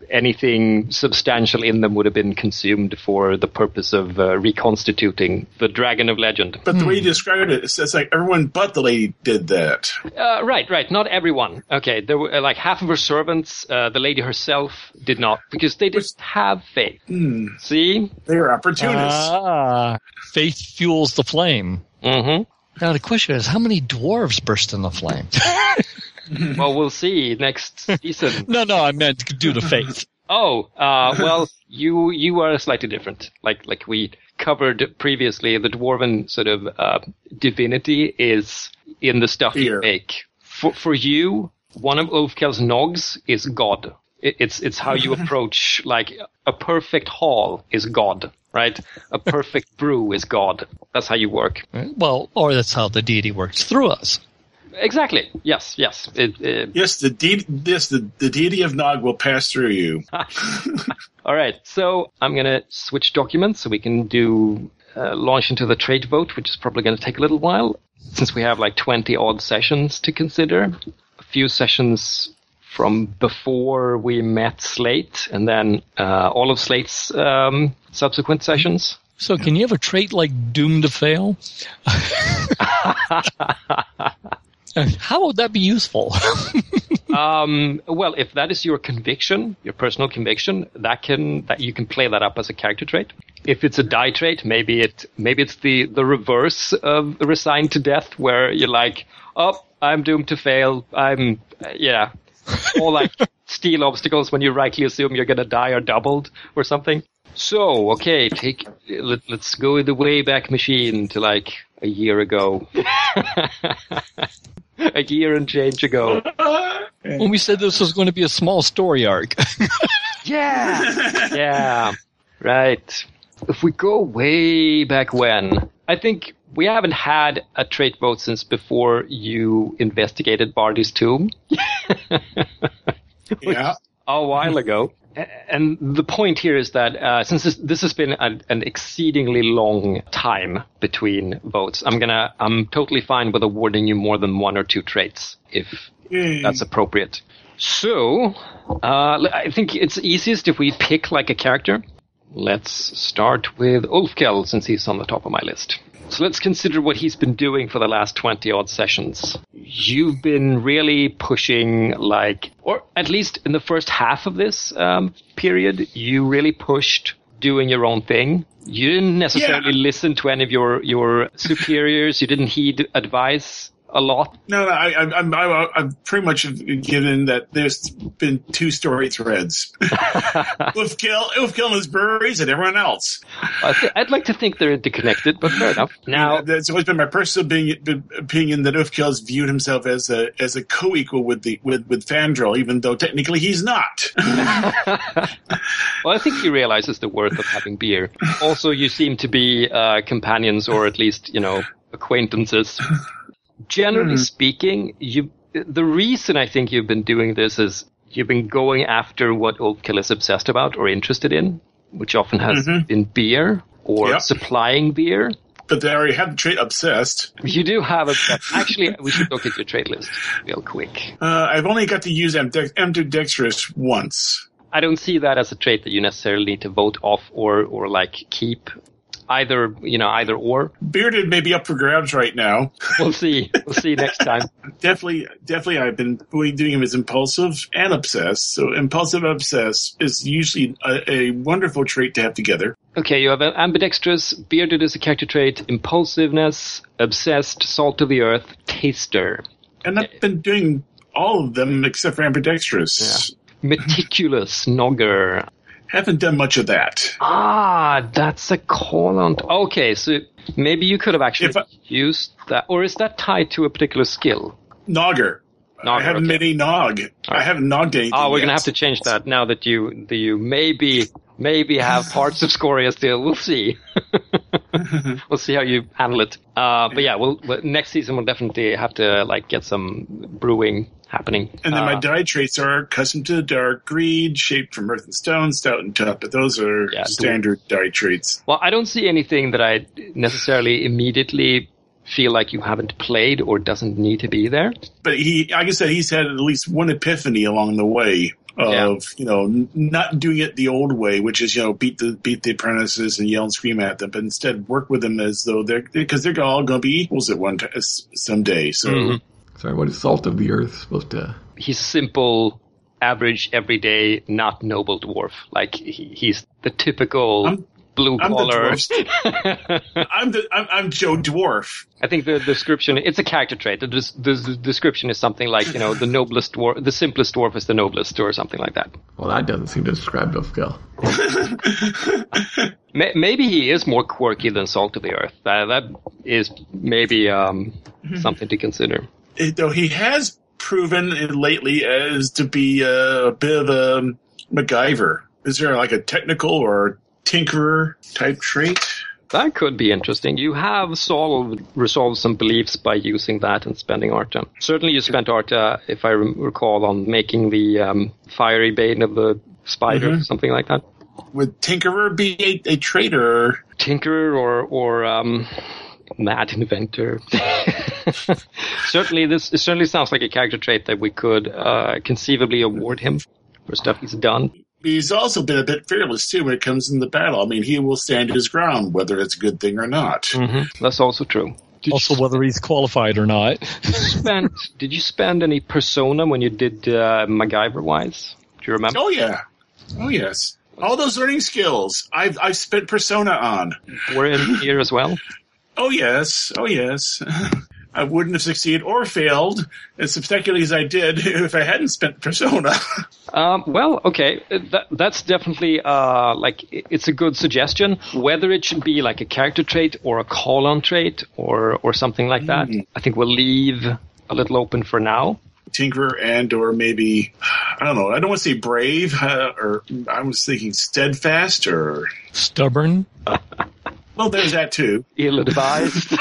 Speaker 1: anything substantial in them would have been consumed for the purpose of reconstituting the Dragon of Legend.
Speaker 5: But the way you described it, it's like everyone but the lady did that.
Speaker 1: Right. Not everyone. Okay, there were like half of her servants. The lady herself did not, because they didn't have faith. See?
Speaker 5: They were opportunists.
Speaker 4: Faith fuels the flame.
Speaker 1: Mm-hmm.
Speaker 4: Now the question is, how many dwarves burst in the flame?
Speaker 1: Well, we'll see next season.
Speaker 4: No, I meant due to faith.
Speaker 1: Well, you are slightly different. Like we covered previously, the dwarven sort of divinity is in the stuff you make. For you, one of Ulfkel's nogs is God. It's how you approach, like, a perfect hall is God, right? A perfect brew is God. That's how you work.
Speaker 4: Well, or that's how the deity works through us.
Speaker 1: Exactly. Yes.
Speaker 5: Yes, the deity of Nog will pass through you.
Speaker 1: All right, so I'm going to switch documents so we can do launch into the trait vote, which is probably going to take a little while, since we have like 20-odd sessions to consider. A few sessions from before we met Slate, and then all of Slate's subsequent sessions.
Speaker 4: So can you have a trait like Doom to Fail? How would that be useful?
Speaker 1: Well, if that is your conviction, your personal conviction, that you can play that up as a character trait. If it's a die trait, maybe it's the reverse of Resigned to Death, where you're like, oh, I'm doomed to fail. Or like steal obstacles when you rightly assume you're going to die are doubled or something. So, okay, let's go in the Wayback Machine to like a year ago. A year and change ago.
Speaker 4: When we said this was going to be a small story arc.
Speaker 1: Yeah, right. If we go way back when, I think we haven't had a trait vote since before you investigated Bardi's tomb.
Speaker 5: Yeah.
Speaker 1: A while ago. And the point here is that since this has been an exceedingly long time between votes, I'm totally fine with awarding you more than one or two traits if that's appropriate. So I think it's easiest if we pick like a character. Let's start with Ulfkel, since he's on the top of my list. So let's consider what he's been doing for the last 20-odd sessions. You've been really pushing, or at least in the first half of this period, you really pushed doing your own thing. You didn't necessarily listen to any of your superiors. You didn't heed advice a lot.
Speaker 5: No, I'm pretty much given that there's been two story threads. Ulfkel and his breweries and everyone else.
Speaker 1: I'd like to think they're interconnected, but fair enough. Now,
Speaker 5: that's always been my personal opinion that Ulfkel's viewed himself as a co-equal with Fandral, even though technically he's not.
Speaker 1: Well, I think he realizes the worth of having beer. Also, you seem to be companions, or at least, acquaintances. Generally speaking, the reason I think you've been doing this is you've been going after what Ulfkel is obsessed about or interested in, which often has been beer or supplying beer.
Speaker 5: But they already have the trait obsessed.
Speaker 1: You do have actually, we should look at your trait list real quick.
Speaker 5: I've only got to use ambidextrous once.
Speaker 1: I don't see that as a trait that you necessarily need to vote off or keep. Either or.
Speaker 5: Bearded may be up for grabs right now.
Speaker 1: We'll see. We'll see next time.
Speaker 5: Definitely I've been doing him as impulsive and obsessed. So impulsive and obsessed is usually a wonderful trait to have together.
Speaker 1: Okay, you have ambidextrous, bearded is a character trait, impulsiveness, obsessed, salt of the earth, taster.
Speaker 5: And I've been doing all of them except for ambidextrous.
Speaker 1: Yeah. Meticulous, nogger.
Speaker 5: Haven't done much of that.
Speaker 1: That's a call-on. Okay, so maybe you could have actually used that. Or is that tied to a particular skill?
Speaker 5: Nogger. I haven't made a nog. Right. I haven't nogged anything
Speaker 1: we're going to have to change that now that you maybe have parts of Scoria still. We'll see. We'll see how you handle it. But yeah, next season we'll definitely have to get some brewing happening.
Speaker 5: And then my die traits are accustomed to the dark, greed, shaped from earth and stone, stout and tough. But those are standard die traits.
Speaker 1: Well, I don't see anything that I necessarily immediately feel like you haven't played or doesn't need to be there.
Speaker 5: But like I said, he's had at least one epiphany along the way. of not doing it the old way, which is beat the apprentices and yell and scream at them, but instead work with them as though they're all going to be equals at one someday. So,
Speaker 3: Sorry, what is Salt of the Earth supposed to?
Speaker 1: He's simple, average, everyday, not noble dwarf. Like he's the typical blue collar.
Speaker 5: I'm Joe Dwarf.
Speaker 1: I think the description, it's a character trait. The description is something like, the noblest dwarf, the simplest dwarf is the noblest, or something like that.
Speaker 3: Well, that doesn't seem to describe Dovskill.
Speaker 1: Maybe he is more quirky than Salt of the Earth. That is maybe something to consider.
Speaker 5: Though he has proven lately as to be a bit of a MacGyver. Is there like a technical or tinkerer type trait?
Speaker 1: That could be interesting. You have resolved some beliefs by using that and spending Arta. Certainly you spent Arta, if I recall, on making the fiery bane of the spider, something like that.
Speaker 5: Would tinkerer be a trait, or?
Speaker 1: Tinkerer or mad inventor. It certainly sounds like a character trait that we could conceivably award him for stuff he's done.
Speaker 5: He's also been a bit fearless, too, when it comes in the battle. I mean, he will stand his ground, whether it's a good thing or not.
Speaker 1: That's also true.
Speaker 4: Whether he's qualified or not.
Speaker 1: Did you spend any persona when you did MacGyver-wise? Do you remember?
Speaker 5: Oh, yeah. Oh, yes. All those learning skills I've spent persona on.
Speaker 1: Were in here as well?
Speaker 5: Oh, yes. Oh, yes. I wouldn't have succeeded or failed as spectacularly as I did if I hadn't spent persona.
Speaker 1: Well, okay. That's definitely, it's a good suggestion. Whether it should be like a character trait or a call-on trait or something like that, I think we'll leave a little open for now.
Speaker 5: Tinkerer and or maybe, I don't know, I don't want to say brave, or I was thinking steadfast or...
Speaker 4: Stubborn?
Speaker 5: Well, there's that too.
Speaker 1: Ill-advised.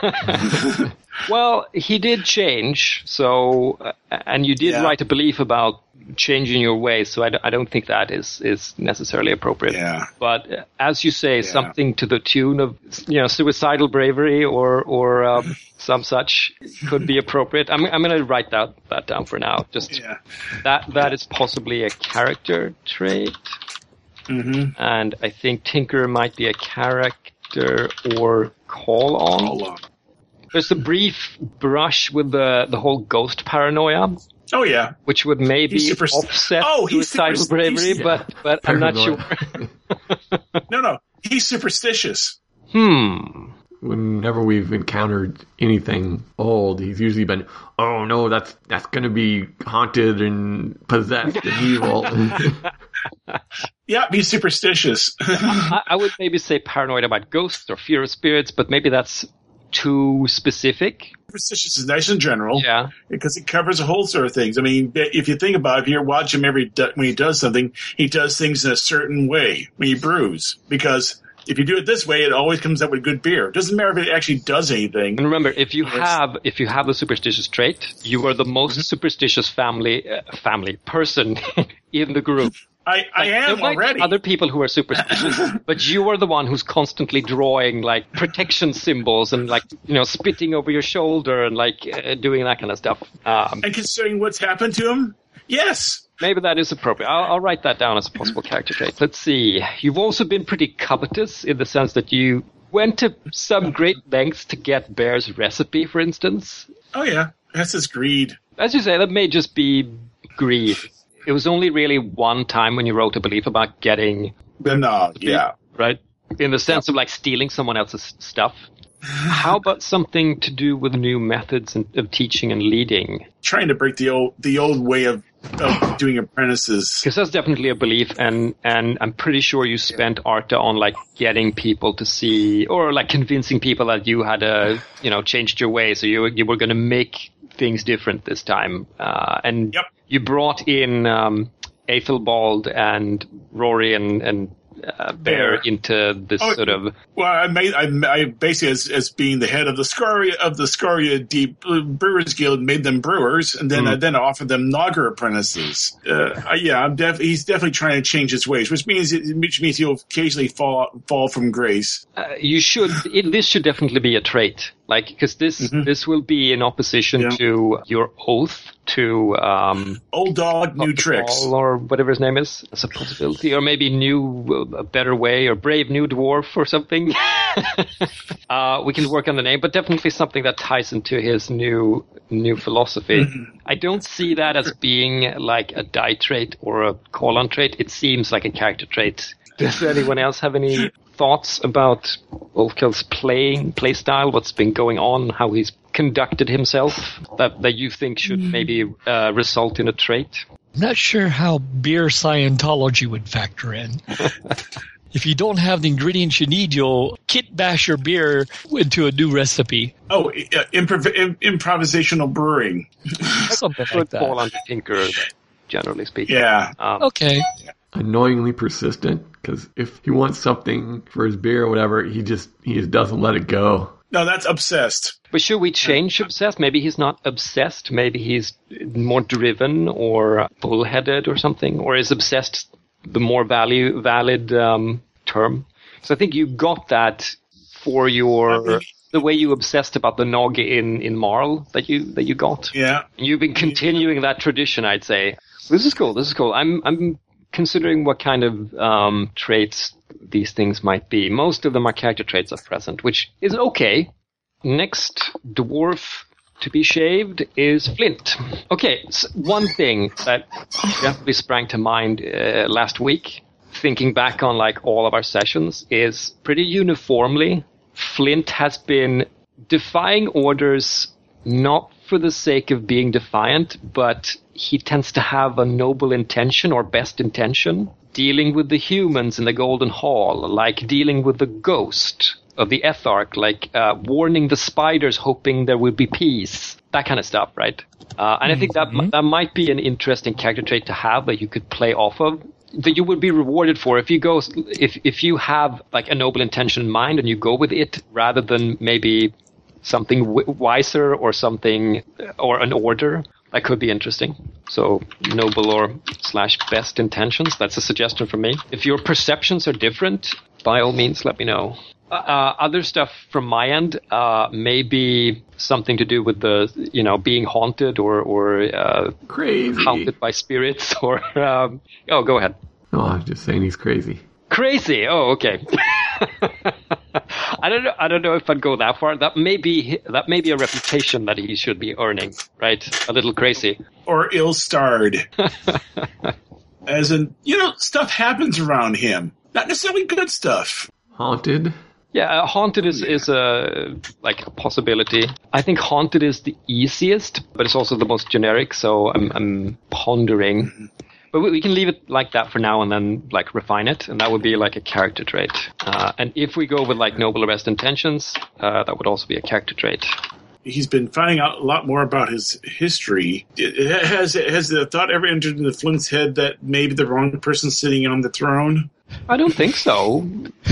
Speaker 1: Well, he did change, so, and you did write a belief about changing your ways, so I don't think that is necessarily appropriate.
Speaker 5: Yeah.
Speaker 1: But as you say, something to the tune of, suicidal bravery or some such could be appropriate. I'm going to write that down for now. Just that is possibly a character trait. And I think Tinker might be a character or call on. There's a brief brush with the whole ghost paranoia.
Speaker 5: Oh, yeah.
Speaker 1: Which would maybe offset suicidal bravery, but I'm not sure.
Speaker 5: No. He's superstitious.
Speaker 3: Whenever we've encountered anything old, he's usually been, oh no, that's going to be haunted and possessed and evil.
Speaker 5: Yeah, he's superstitious.
Speaker 1: I would maybe say paranoid about ghosts or fear of spirits, but maybe that's too specific.
Speaker 5: Superstitious is nice in general.
Speaker 1: Yeah.
Speaker 5: Because it covers a whole sort of things. I mean, if you think about it, if you watch him when he does something, he does things in a certain way when he brews. Because if you do it this way, it always comes up with good beer. It doesn't matter if it actually does anything.
Speaker 1: And remember, if you have the superstitious trait, you are the most superstitious person in the group.
Speaker 5: I am
Speaker 1: there
Speaker 5: already.
Speaker 1: Be other people who are superstitious, but you are the one who's constantly drawing like protection symbols and like spitting over your shoulder and like doing that kind of stuff.
Speaker 5: And considering what's happened to him, yes.
Speaker 1: Maybe that is appropriate. I'll write that down as a possible character trait. Let's see. You've also been pretty covetous in the sense that you went to some great lengths to get Bear's recipe, for instance.
Speaker 5: Oh yeah, that's his greed.
Speaker 1: As you say, that may just be greed. It was only really one time when you wrote a belief about getting... Right? In the sense of like stealing someone else's stuff. How about something to do with new methods of teaching and leading?
Speaker 5: Trying to break the old way of doing apprentices.
Speaker 1: Because that's definitely a belief, and I'm pretty sure you spent Arta on like getting people to see, or like convincing people that you had changed your ways, so you were going to make things different this time. And you brought in Aethelbald and Rory and Bear into this sort of.
Speaker 5: Well, I basically as being the head of the Scoria Deep Brewers Guild made them brewers, and then I offered them Nogger apprentices. He's definitely trying to change his ways, which means he'll occasionally fall from grace.
Speaker 1: This should definitely be a trait. Like, because this will be in opposition to your oath to
Speaker 5: Old Dog, New Tricks,
Speaker 1: or whatever his name is, as a possibility, or maybe a better way, or Brave New Dwarf or something. We can work on the name, but definitely something that ties into his new philosophy. I don't see that as being like a die trait or a call-on trait. It seems like a character trait. Does anyone else have any thoughts about Ulfkill's play style, what's been going on, how he's conducted himself, that you think should maybe result in a trait?
Speaker 4: I'm not sure how beer Scientology would factor in. If you don't have the ingredients you need, you'll kit bash your beer into a new recipe.
Speaker 5: Oh, improvisational brewing.
Speaker 4: Something
Speaker 1: Could
Speaker 4: like that.
Speaker 1: fall under Tinker, generally speaking.
Speaker 5: Yeah.
Speaker 4: Okay.
Speaker 3: Annoyingly persistent, because if he wants something for his beer or whatever, he just doesn't let it go.
Speaker 5: No, that's obsessed.
Speaker 1: But should we change obsessed? Maybe he's not obsessed. Maybe he's more driven or bullheaded or something. Or is obsessed the more valid term? So I think you got that for the way you obsessed about the Nog in Marl that you got.
Speaker 5: Yeah.
Speaker 1: You've been continuing that tradition, I'd say. This is cool. I'm considering what kind of traits these things might be. Most of them are character traits at present, which is okay. Next dwarf to be shaved is Flint. Okay, so one thing that definitely sprang to mind last week, thinking back on like all of our sessions, is pretty uniformly Flint has been defying orders not for the sake of being defiant, but he tends to have a noble intention or best intention, dealing with the humans in the Golden Hall, like dealing with the ghost of the Ethark, like warning the spiders, hoping there would be peace, that kind of stuff, right? And I think that might be an interesting character trait to have that you could play off of, that you would be rewarded for if you have like a noble intention in mind and you go with it rather than maybe something wiser or something or an order. That could be interesting. So noble or / best intentions. That's a suggestion from me. If your perceptions are different, by all means, let me know. Other stuff from my end may be something to do with the, being haunted or
Speaker 3: crazy,
Speaker 1: haunted by spirits or, go ahead.
Speaker 3: No, I was just saying he's crazy.
Speaker 1: Crazy. Oh, okay. I don't know if I'd go that far. That may be a reputation that he should be earning, right? A little crazy.
Speaker 5: Or ill-starred. As in, stuff happens around him. Not necessarily good stuff.
Speaker 3: Haunted?
Speaker 1: Yeah, haunted is a possibility. I think haunted is the easiest, but it's also the most generic, so I'm pondering. But we can leave it like that for now and then refine it, and that would be like a character trait. And if we go with noble or best intentions, that would also be a character trait.
Speaker 5: He's been finding out a lot more about his history. Has the thought ever entered into Flint's head that maybe the wrong person's sitting on the throne?
Speaker 1: I don't think so.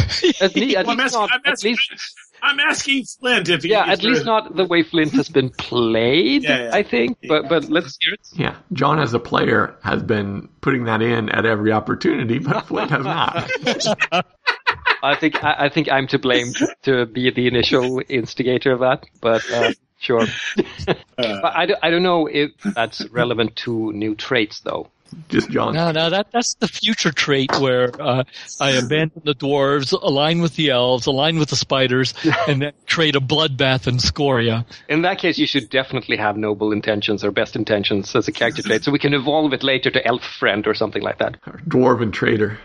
Speaker 5: I'm asking Flint if he...
Speaker 1: Yeah, at least not the way Flint has been played, yeah. I think. But let's hear it.
Speaker 3: Yeah, John as a player has been putting that in at every opportunity, but Flint has not.
Speaker 1: I think I'm to blame to be the initial instigator of that, but sure. But I don't know if that's relevant to new traits, though.
Speaker 3: Just John.
Speaker 4: No, that's the future trait where I abandon the dwarves, align with the elves, align with the spiders, and then create a bloodbath in Scoria.
Speaker 1: In that case, you should definitely have noble intentions or best intentions as a character trait, so we can evolve it later to elf friend or something like that.
Speaker 3: Or dwarven traitor.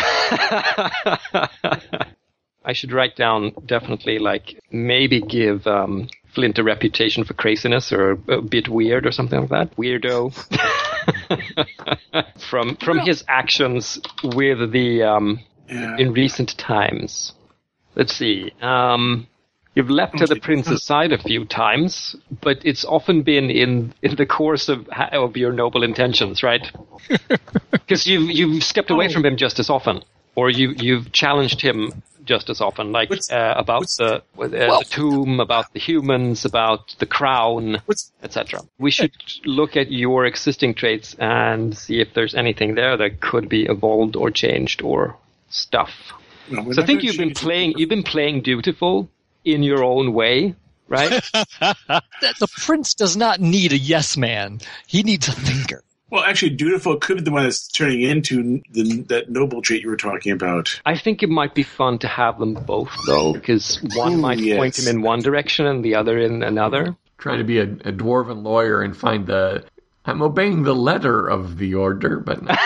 Speaker 1: I should write down definitely maybe give Flint a reputation for craziness or a bit weird or something like that. Weirdo. from his actions with the in recent times. Let's see. You've leapt to the prince's side a few times, but it's often been in the course of your noble intentions, right? Because you've stepped away from him just as often, or you've challenged him just as often, about the tomb, about the humans, about the crown, etc. We should look at your existing traits and see if there's anything there that could be evolved or changed or stuff. No, so I think you've been playing dutiful in your own way, right?
Speaker 4: The prince does not need a yes man. He needs a thinker.
Speaker 5: Well, actually, dutiful could be the one that's turning into that noble trait you were talking about.
Speaker 1: I think it might be fun to have them both, though, because one might point him in one direction and the other in another.
Speaker 3: Trying to be a dwarven lawyer and find I'm obeying the letter of the order, but no.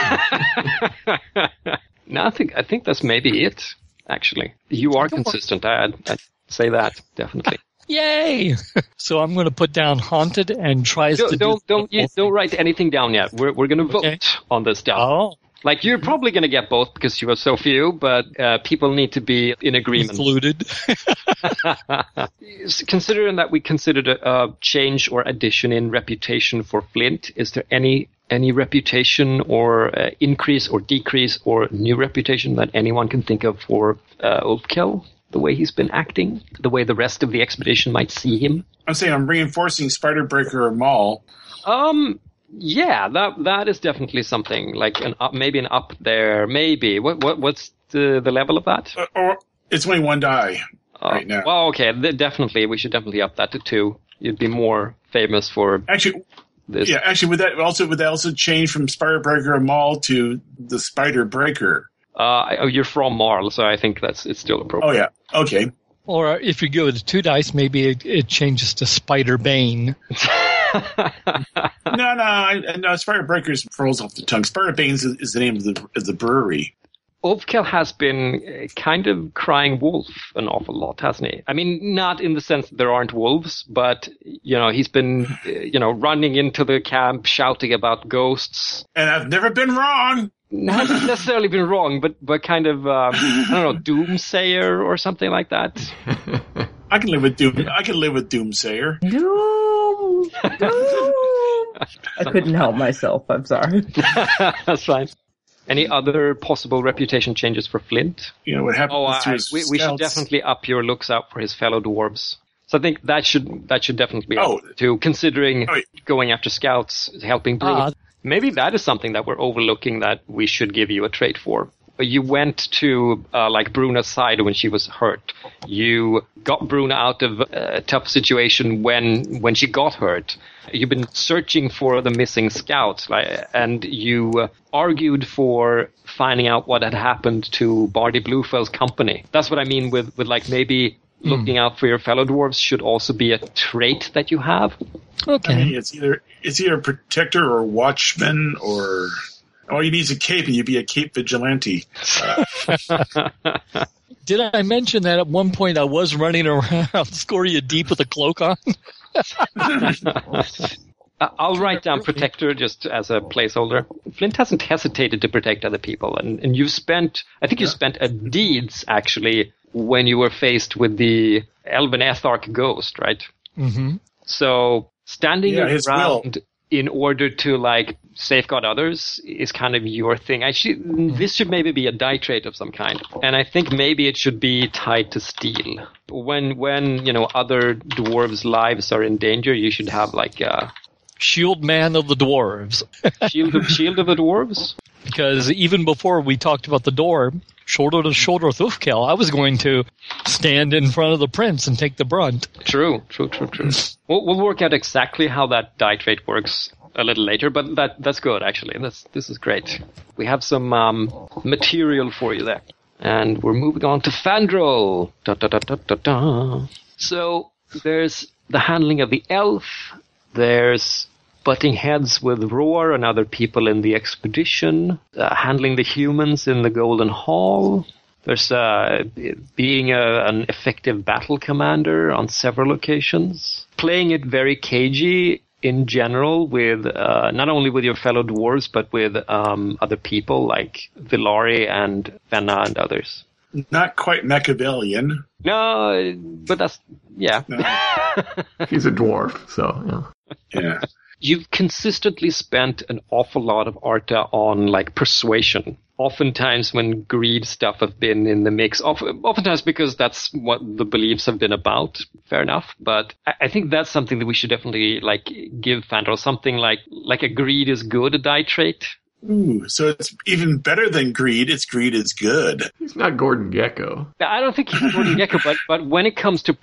Speaker 1: No, I think that's maybe it, actually. You are consistent. I'd say that, definitely.
Speaker 4: Yay! So I'm going to put down haunted and tries to
Speaker 1: don't write anything down yet. We're going to vote on this stuff.
Speaker 4: Oh.
Speaker 1: Like, you're probably going to get both because you are so few, but people need to be in agreement.
Speaker 4: Included.
Speaker 1: Considering that we considered a change or addition in reputation for Flint, is there any reputation or increase or decrease or new reputation that anyone can think of for Ulfkill? The way he's been acting, the way the rest of the expedition might see him.
Speaker 5: I'm saying I'm reinforcing Spiderbreaker or Maul.
Speaker 1: Yeah, that is definitely something like maybe an up there. Maybe what's the level of that?
Speaker 5: Or it's only one die right now.
Speaker 1: Well, okay, definitely we should definitely up that to 2. You'd be more famous for this.
Speaker 5: Yeah, actually, would that also change from Spiderbreaker or Maul to the Spiderbreaker?
Speaker 1: You're from Marl, so I think it's still appropriate.
Speaker 5: Oh, yeah. Okay.
Speaker 4: Or if you go with 2 dice, maybe it changes to Spider Bane.
Speaker 5: No, Spiderbreaker rolls off the tongue. Spider Bane's is the name of the brewery.
Speaker 1: Ulfkill has been kind of crying wolf an awful lot, hasn't he? I mean, not in the sense that there aren't wolves, but, he's been, running into the camp, shouting about ghosts.
Speaker 5: And I've never been wrong!
Speaker 1: Not necessarily been wrong, but kind of, doomsayer or something like that.
Speaker 5: I can live with Doomsayer.
Speaker 2: Doom! I couldn't help myself. I'm sorry.
Speaker 1: That's fine. Any other possible reputation changes for Flint?
Speaker 5: What happens to his
Speaker 1: we should definitely up your looks out for his fellow dwarves. So I think that should definitely be up to considering going after scouts, helping Bruno. Maybe that is something that we're overlooking that we should give you a trait for. You went to Bruna's side when she was hurt. You got Bruna out of a tough situation when she got hurt. You've been searching for the missing scouts, and you argued for finding out what had happened to Bardi Bluefell's company. That's what I mean with maybe looking out for your fellow dwarves should also be a trait that you have.
Speaker 4: Okay.
Speaker 5: I mean, it's either protector or watchman or all you need is a cape and you'd be a cape vigilante.
Speaker 4: Did I mention that at one point I was running around Scoria Deep with a cloak on?
Speaker 1: I'll write down protector just as a placeholder. Flint hasn't hesitated to protect other people, and you spent a deeds actually when you were faced with the Elven Ethark ghost, right?
Speaker 4: Mm-hmm.
Speaker 1: So standing around
Speaker 5: will.
Speaker 1: In order to safeguard others is kind of your thing. Actually, this should maybe be a die trait of some kind, and I think maybe it should be tied to steel. When other dwarves' lives are in danger, you should have a
Speaker 4: Shield man of the dwarves.
Speaker 1: shield of the dwarves.
Speaker 4: Because even before we talked about the door, shoulder to shoulder with Ulfkill, I was going to stand in front of the prince and take the brunt.
Speaker 1: True. We'll work out exactly how that die trait works a little later, but that's good, actually. This is great. We have some material for you there. And we're moving on to Fandral. So there's the handling of the elf. There's butting heads with Roar and other people in the expedition, handling the humans in the Golden Hall. There's being an effective battle commander on several occasions. Playing it very cagey in general with not only with your fellow dwarves, but with other people like Villari and Venna and others.
Speaker 5: Not quite Machiavellian.
Speaker 1: No, but that's, yeah.
Speaker 5: No.
Speaker 3: He's a dwarf, so,
Speaker 5: Yeah.
Speaker 1: You've consistently spent an awful lot of Arta on persuasion. Oftentimes when greed stuff have been in the mix, oftentimes because that's what the beliefs have been about. Fair enough. But I think that's something that we should definitely give Fandral, something like a greed is good, a die trait.
Speaker 5: Ooh, so it's even better than greed. It's greed is good.
Speaker 3: He's not Gordon Gekko.
Speaker 1: I don't think he's Gordon Gekko, but when it comes to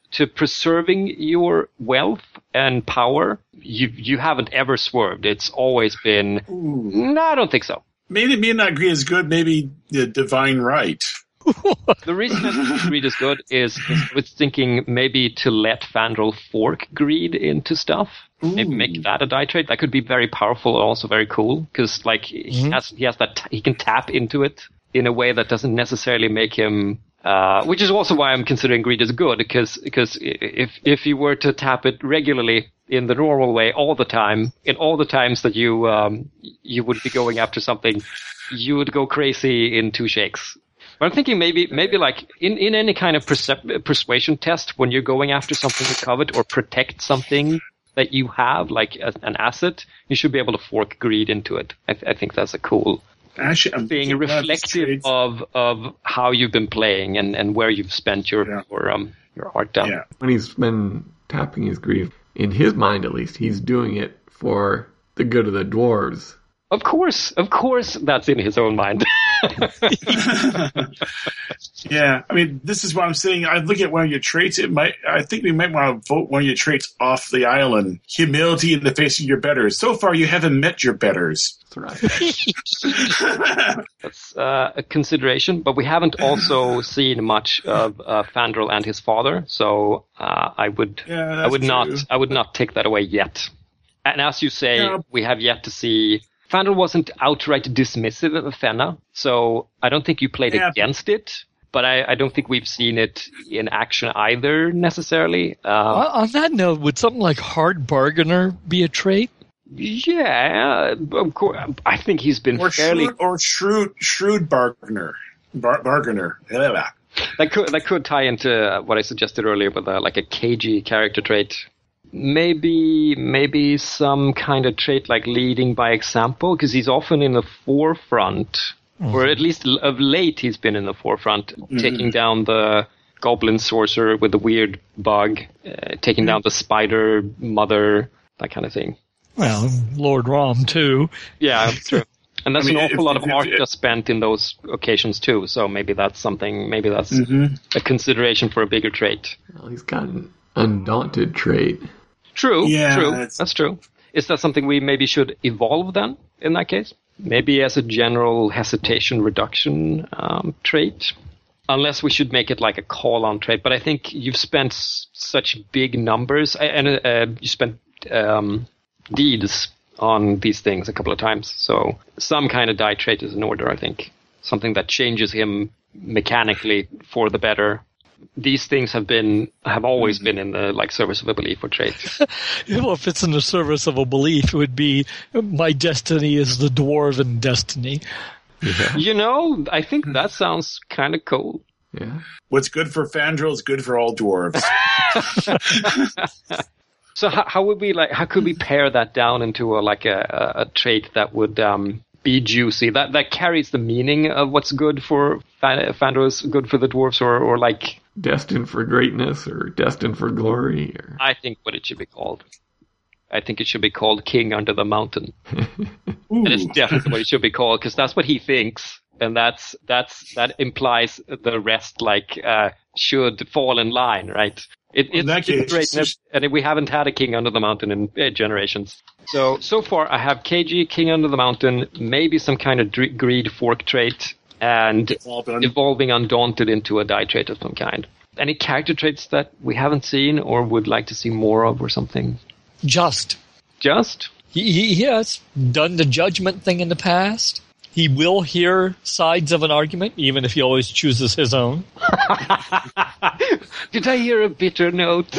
Speaker 1: to preserving your wealth and power, you haven't ever swerved. It's always been, no, I don't think so.
Speaker 5: Maybe me and not greed is good. Maybe the divine right.
Speaker 1: The reason that greed is good is I was thinking maybe to let Fandral fork greed into stuff. Maybe make that a die trait. That could be very powerful and also very cool because like he has that he can tap into it in a way that doesn't necessarily make him. Which is also why I'm considering greed as good because if you were to tap it regularly in the normal way all the time, in all the times that you would be going after something, you would go crazy in 2 shakes. But I'm thinking maybe like in any kind of persuasion test when you're going after something to covet or protect something that you have, like an asset, you should be able to fork greed into it. I think that's a cool
Speaker 5: Actually, I'm
Speaker 1: being reflective of how you've been playing and where you've spent your art down.
Speaker 5: Yeah.
Speaker 3: When he's been tapping his greed, in his mind at least, he's doing it for the good of the dwarves.
Speaker 1: Of course, that's in his own mind.
Speaker 5: Yeah, I mean, this is what I'm saying. I look at one of your traits. I think we might want to vote one of your traits off the island. Humility in the face of your betters. So far, you haven't met your betters.
Speaker 3: That's right.
Speaker 1: That's a consideration, but we haven't also seen much of Fandral and his father. So I would not take that away yet. And as you say, we have yet to see. Fandral wasn't outright dismissive of Fenna, so I don't think you played against it, but I don't think we've seen it in action either, necessarily.
Speaker 4: On that note, would something like Hard Bargainer be a trait?
Speaker 1: Yeah, of course. I think he's been fairly...
Speaker 5: Shrewd bargainer. Bargainer.
Speaker 1: That could tie into what I suggested earlier with like a cagey character trait. Maybe some kind of trait like leading by example, because he's often in the forefront, or at least of late he's been in the forefront, taking down the goblin sorcerer with the weird bug, taking down the spider mother, that kind of thing.
Speaker 4: Well, Lord Rom too.
Speaker 1: Yeah, true. And that's an awful lot of art just spent in those occasions too, so maybe that's something, a consideration for a bigger trait.
Speaker 3: Well, he's got an undaunted trait.
Speaker 1: True. That's true. Is that something we maybe should evolve then, in that case? Maybe as a general hesitation reduction trait? Unless we should make it like a call-on trait. But I think you've spent such big numbers, and you spent deeds on these things a couple of times. So some kind of die trait is in order, I think. Something that changes him mechanically for the better. These things have always been in the service of a belief or trait.
Speaker 4: Well, if it's in the service of a belief, it would be my destiny is the dwarven destiny.
Speaker 3: Yeah.
Speaker 1: I think that sounds kind of cool.
Speaker 3: Yeah.
Speaker 5: What's good for Fandral is good for all dwarves.
Speaker 1: So how could we pare that down into a trait that would be juicy, that carries the meaning of what's good for Fandral is good for the dwarves, or like
Speaker 3: destined for greatness or destined for glory? Or...
Speaker 1: I think what it should be called. I think it should be called King Under the Mountain. And it's definitely what it should be called, because that's what he thinks, and that implies the rest should fall in line, right? It's great, and we haven't had a King Under the Mountain in generations. So far I have KG, King Under the Mountain, maybe some kind of greed fork trait, and evolving Undaunted into a die trait of some kind. Any character traits that we haven't seen or would like to see more of or something?
Speaker 4: Just? He has done the judgment thing in the past. He will hear sides of an argument, even if he always chooses his own.
Speaker 1: Did I hear a bitter note?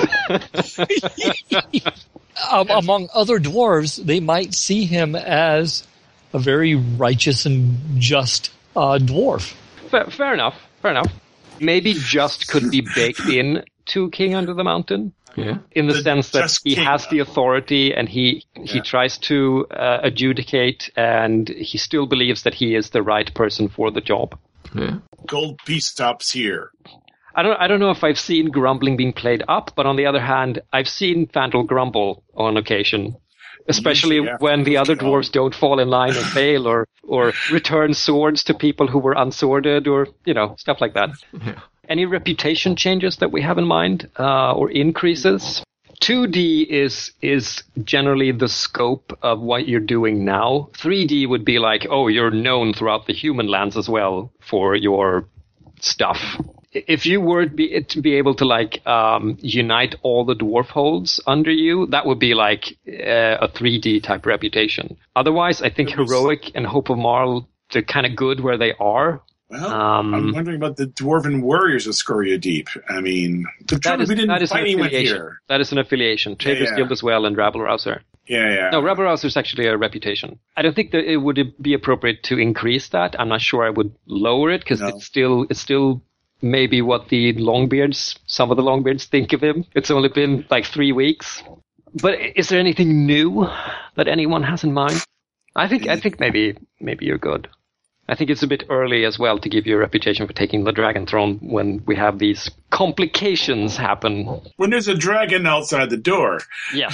Speaker 4: Among other dwarves, they might see him as a very righteous and just dwarf.
Speaker 1: Fair enough. Maybe just could be baked in to King Under the Mountain.
Speaker 3: Yeah.
Speaker 1: In the sense that he has the authority and he tries to adjudicate, and he still believes that he is the right person for the job.
Speaker 3: Yeah.
Speaker 5: Gold piece stops here.
Speaker 1: I don't know if I've seen grumbling being played up, but on the other hand, I've seen Fandral grumble on occasion. Especially when the other dwarves don't fall in line and fail, or return swords to people who were unsworded, or, stuff like that.
Speaker 3: Yeah.
Speaker 1: Any reputation changes that we have in mind, or increases? 2D is generally the scope of what you're doing now. 3D would be like, oh, you're known throughout the human lands as well for your stuff. If you were to be able to like unite all the dwarf holds under you, that would be like a 3D type reputation. Otherwise, I think Heroic and Hope of Marl, they're kind of good where they are.
Speaker 5: Well, I'm wondering about the Dwarven Warriors of Scoria Deep. I mean, we didn't fight anyone here.
Speaker 1: That is an affiliation. Trader's Guild as well and Rabble-Rouser.
Speaker 5: Yeah.
Speaker 1: No, Rabble-Rouser is actually a reputation. I don't think that it would be appropriate to increase that. I'm not sure I would lower it because it's still maybe what the Longbeards, some of the Longbeards think of him. It's only been like 3 weeks. But is there anything new that anyone has in mind? I think maybe you're good. I think it's a bit early as well to give you a reputation for taking the Dragon Throne when we have these complications happen.
Speaker 5: When there's a dragon outside the door.
Speaker 1: Yeah.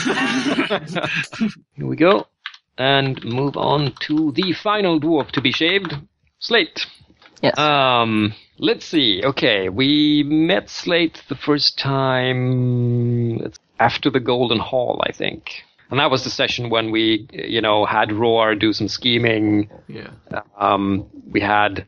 Speaker 1: Here we go. And move on to the final dwarf to be shaved, Slate.
Speaker 2: Yes.
Speaker 1: Let's see. Okay, we met Slate the first time after the Golden Hall, I think. And that was the session when we, had Roar do some scheming.
Speaker 3: Yeah.
Speaker 1: We had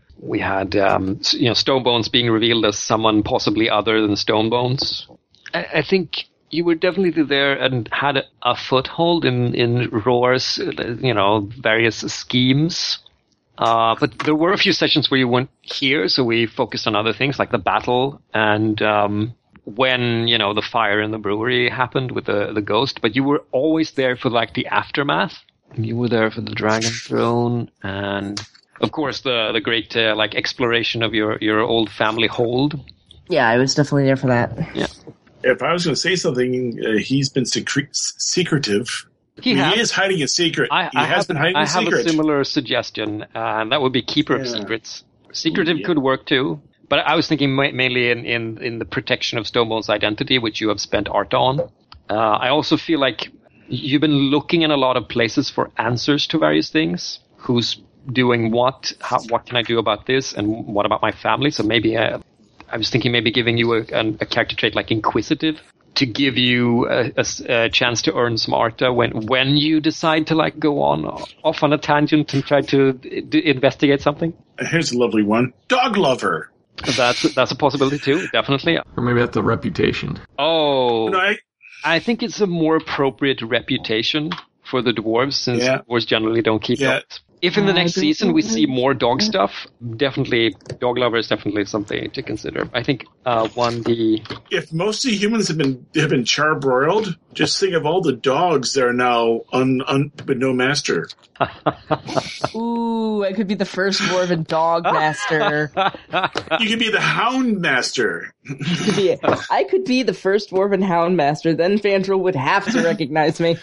Speaker 1: Stonebones being revealed as someone possibly other than Stonebones. I think you were definitely there and had a foothold in Roar's, various schemes. But there were a few sessions where you weren't here, so we focused on other things like the battle and when, the fire in the brewery happened with the ghost. But you were always there for like the aftermath. You were there for the Dragon Throne and, of course, the great exploration of your old family hold.
Speaker 2: Yeah, I was definitely there for that.
Speaker 1: Yeah.
Speaker 5: If I was going to say something, he's been secretive. He is hiding a secret.
Speaker 1: I have a similar suggestion, and that would be Keeper of Secrets. Secretive could work too, but I was thinking mainly in the protection of Stonebone's identity, which you have spent art on. I also feel like you've been looking in a lot of places for answers to various things. Who's doing what? What can I do about this? And what about my family? So maybe I was thinking maybe giving you a character trait like Inquisitive, to give you a chance to earn some art when you decide to go off on a tangent and try to investigate something.
Speaker 5: Here's a lovely one. Dog lover.
Speaker 1: That's a possibility too, definitely.
Speaker 3: Or maybe that's a reputation.
Speaker 1: Oh, no, I think it's a more appropriate reputation for the dwarves, since dwarves generally don't keep dogs. If in the next season we see more dog stuff, definitely dog lover is definitely something to consider. I think 1D.
Speaker 5: If most of the humans have been charbroiled, just think of all the dogs that are now with no master.
Speaker 2: Ooh, I could be the first dwarven dog master.
Speaker 5: You could be the hound master.
Speaker 2: I could be the first dwarven hound master. Then Fandral would have to recognize me.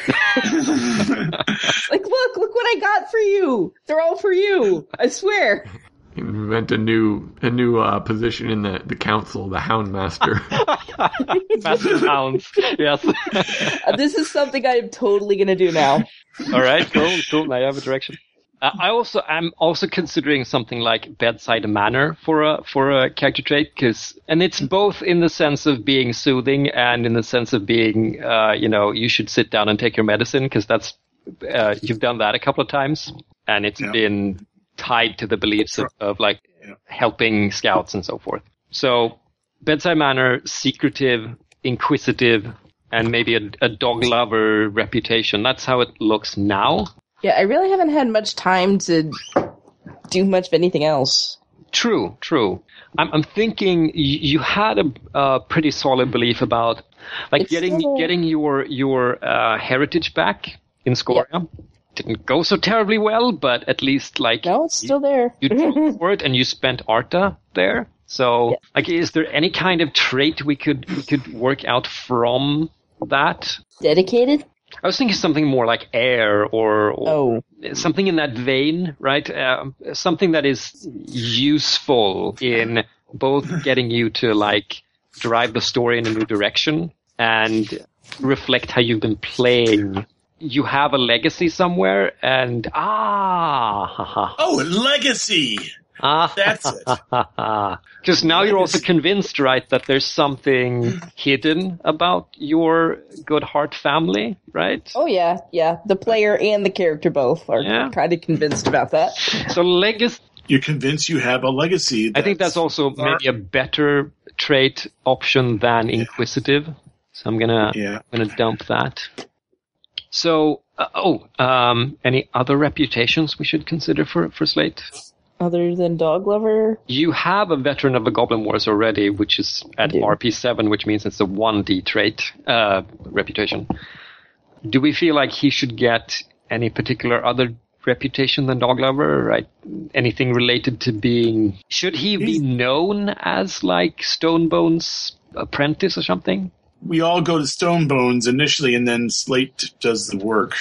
Speaker 2: Look what I got for you. They're all for you. I swear.
Speaker 3: Invent a new position in the council, the Hound Master.
Speaker 1: Master of Hounds. Yes.
Speaker 2: This is something I am totally going to do now.
Speaker 1: All right, cool. Now you have a direction. I'm also considering something like Bedside Manner for a character trait, and it's both in the sense of being soothing and in the sense of being, you should sit down and take your medicine, because that's you've done that a couple of times, and it's been tied to the beliefs of helping scouts and so forth. So Bedside Manner, secretive, inquisitive, and maybe a dog lover reputation. That's how it looks now.
Speaker 2: Yeah, I really haven't had much time to do much of anything else.
Speaker 1: True. I'm thinking you had a pretty solid belief about getting your heritage back in Scoria. Yep. Didn't go so terribly well, but at least
Speaker 2: no, it's still there.
Speaker 1: You drew for it, and you spent Arta there. So, is there any kind of trait we could work out from that?
Speaker 2: Dedicated?
Speaker 1: I was thinking something more like air or something in that vein, right? Something that is useful in both getting you to drive the story in a new direction and reflect how you've been playing. You have a legacy somewhere, and
Speaker 5: a legacy! That's it.
Speaker 1: Because now you're also convinced, right, that there's something hidden about your Goodhart family, right?
Speaker 2: Oh yeah. The player and the character both are kind of convinced about that.
Speaker 1: So legacy.
Speaker 5: You're convinced you have a legacy.
Speaker 1: I think that's also maybe a better trait option than inquisitive. So I'm gonna dump that. So, any other reputations we should consider for Slate?
Speaker 2: Other than Dog Lover?
Speaker 1: You have a veteran of the Goblin Wars already, which is at RP7, which means it's a 1D trait reputation. Do we feel like he should get any particular other reputation than Dog Lover, right? Anything related to being... Should he be known as, like, Stonebone's apprentice or something?
Speaker 5: We all go to Stonebones initially, and then Slate does the work.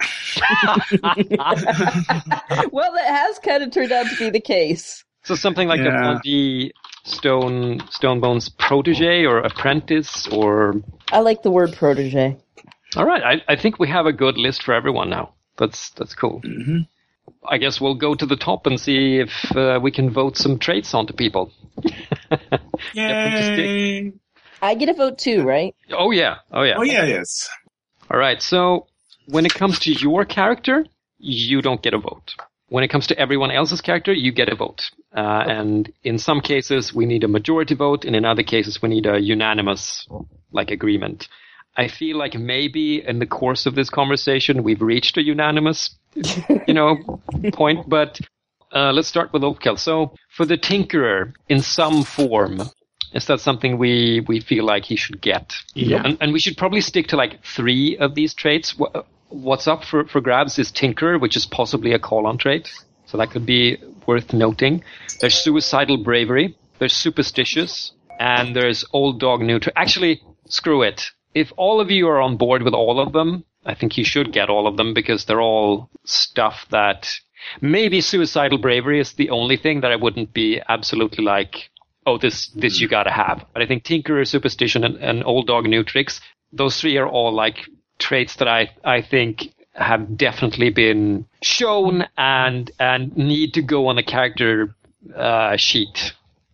Speaker 2: Well, that has kind of turned out to be the case.
Speaker 1: So something like a 1D Stonebone's protege or apprentice, or...
Speaker 2: I like the word protege.
Speaker 1: All right, I think we have a good list for everyone now. That's cool.
Speaker 5: Mm-hmm.
Speaker 1: I guess we'll go to the top and see if we can vote some traits onto people.
Speaker 5: Yay!
Speaker 2: I get a vote too, right?
Speaker 1: Oh yeah.
Speaker 5: Yes.
Speaker 1: All right, so when it comes to your character, you don't get a vote. When it comes to everyone else's character, you get a vote. And in some cases, we need a majority vote, and in other cases, we need a unanimous agreement. I feel like maybe in the course of this conversation, we've reached a unanimous, point. But let's start with Oathkill. So for the Tinkerer, in some form, is that something we feel like he should get?
Speaker 3: Yeah.
Speaker 1: And we should probably stick to 3 of these traits. What's up for grabs is Tinkerer, which is possibly a call-on trait. So that could be worth noting. There's Suicidal Bravery. There's Superstitious. And there's Old Dog Neutral. Actually, screw it. If all of you are on board with all of them, I think you should get all of them because they're all stuff that... Maybe Suicidal Bravery is the only thing that I wouldn't be absolutely this you gotta have. But I think Tinkerer, Superstition, and Old Dog Neutrix, those 3 are all traits that I think have definitely been shown and need to go on the character sheet.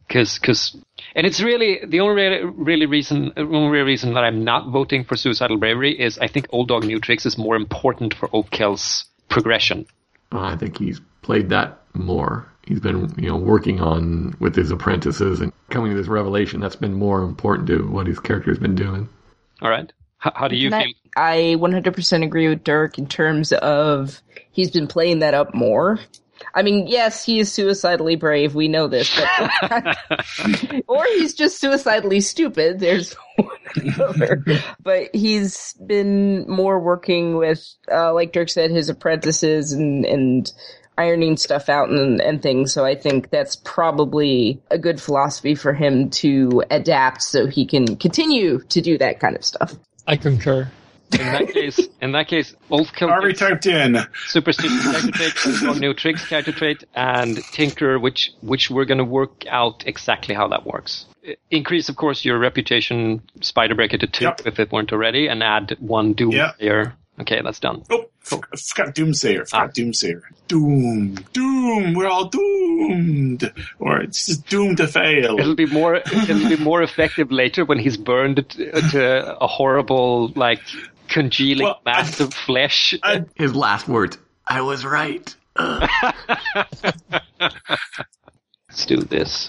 Speaker 1: And it's really the only reason that I'm not voting for Suicidal Bravery is I think Old Dog Neutrix is more important for Oathkill's progression.
Speaker 3: I think he's played that more. He's been, working on with his apprentices and coming to this revelation. That's been more important to what his character's been doing.
Speaker 1: All right. How do you feel?
Speaker 2: I 100% agree with Dirk in terms of he's been playing that up more. I mean, yes, he is suicidally brave. We know this. But or he's just suicidally stupid. There's one or the other. But he's been more working with, like Dirk said, his apprentices and ironing stuff out and things. So I think that's probably a good philosophy for him to adapt so he can continue to do that kind of stuff.
Speaker 4: I concur.
Speaker 1: In that case, Oathkill
Speaker 5: already typed in
Speaker 1: Superstitious character trait, Dog Neutrix character trait, and Tinker, which we're going to work out exactly how that works. Increase, of course, your reputation Spiderbreaker to 2 if it weren't already, and add 1 Doomsayer. Okay, that's done.
Speaker 5: Oh, forgot Doomsayer. Doomsayer. Doom. We're all doomed. Or it's just doomed to fail.
Speaker 1: It'll be more effective later when he's burned to a horrible, congealing mass of flesh.
Speaker 3: His last words, I was right.
Speaker 1: Let's do this.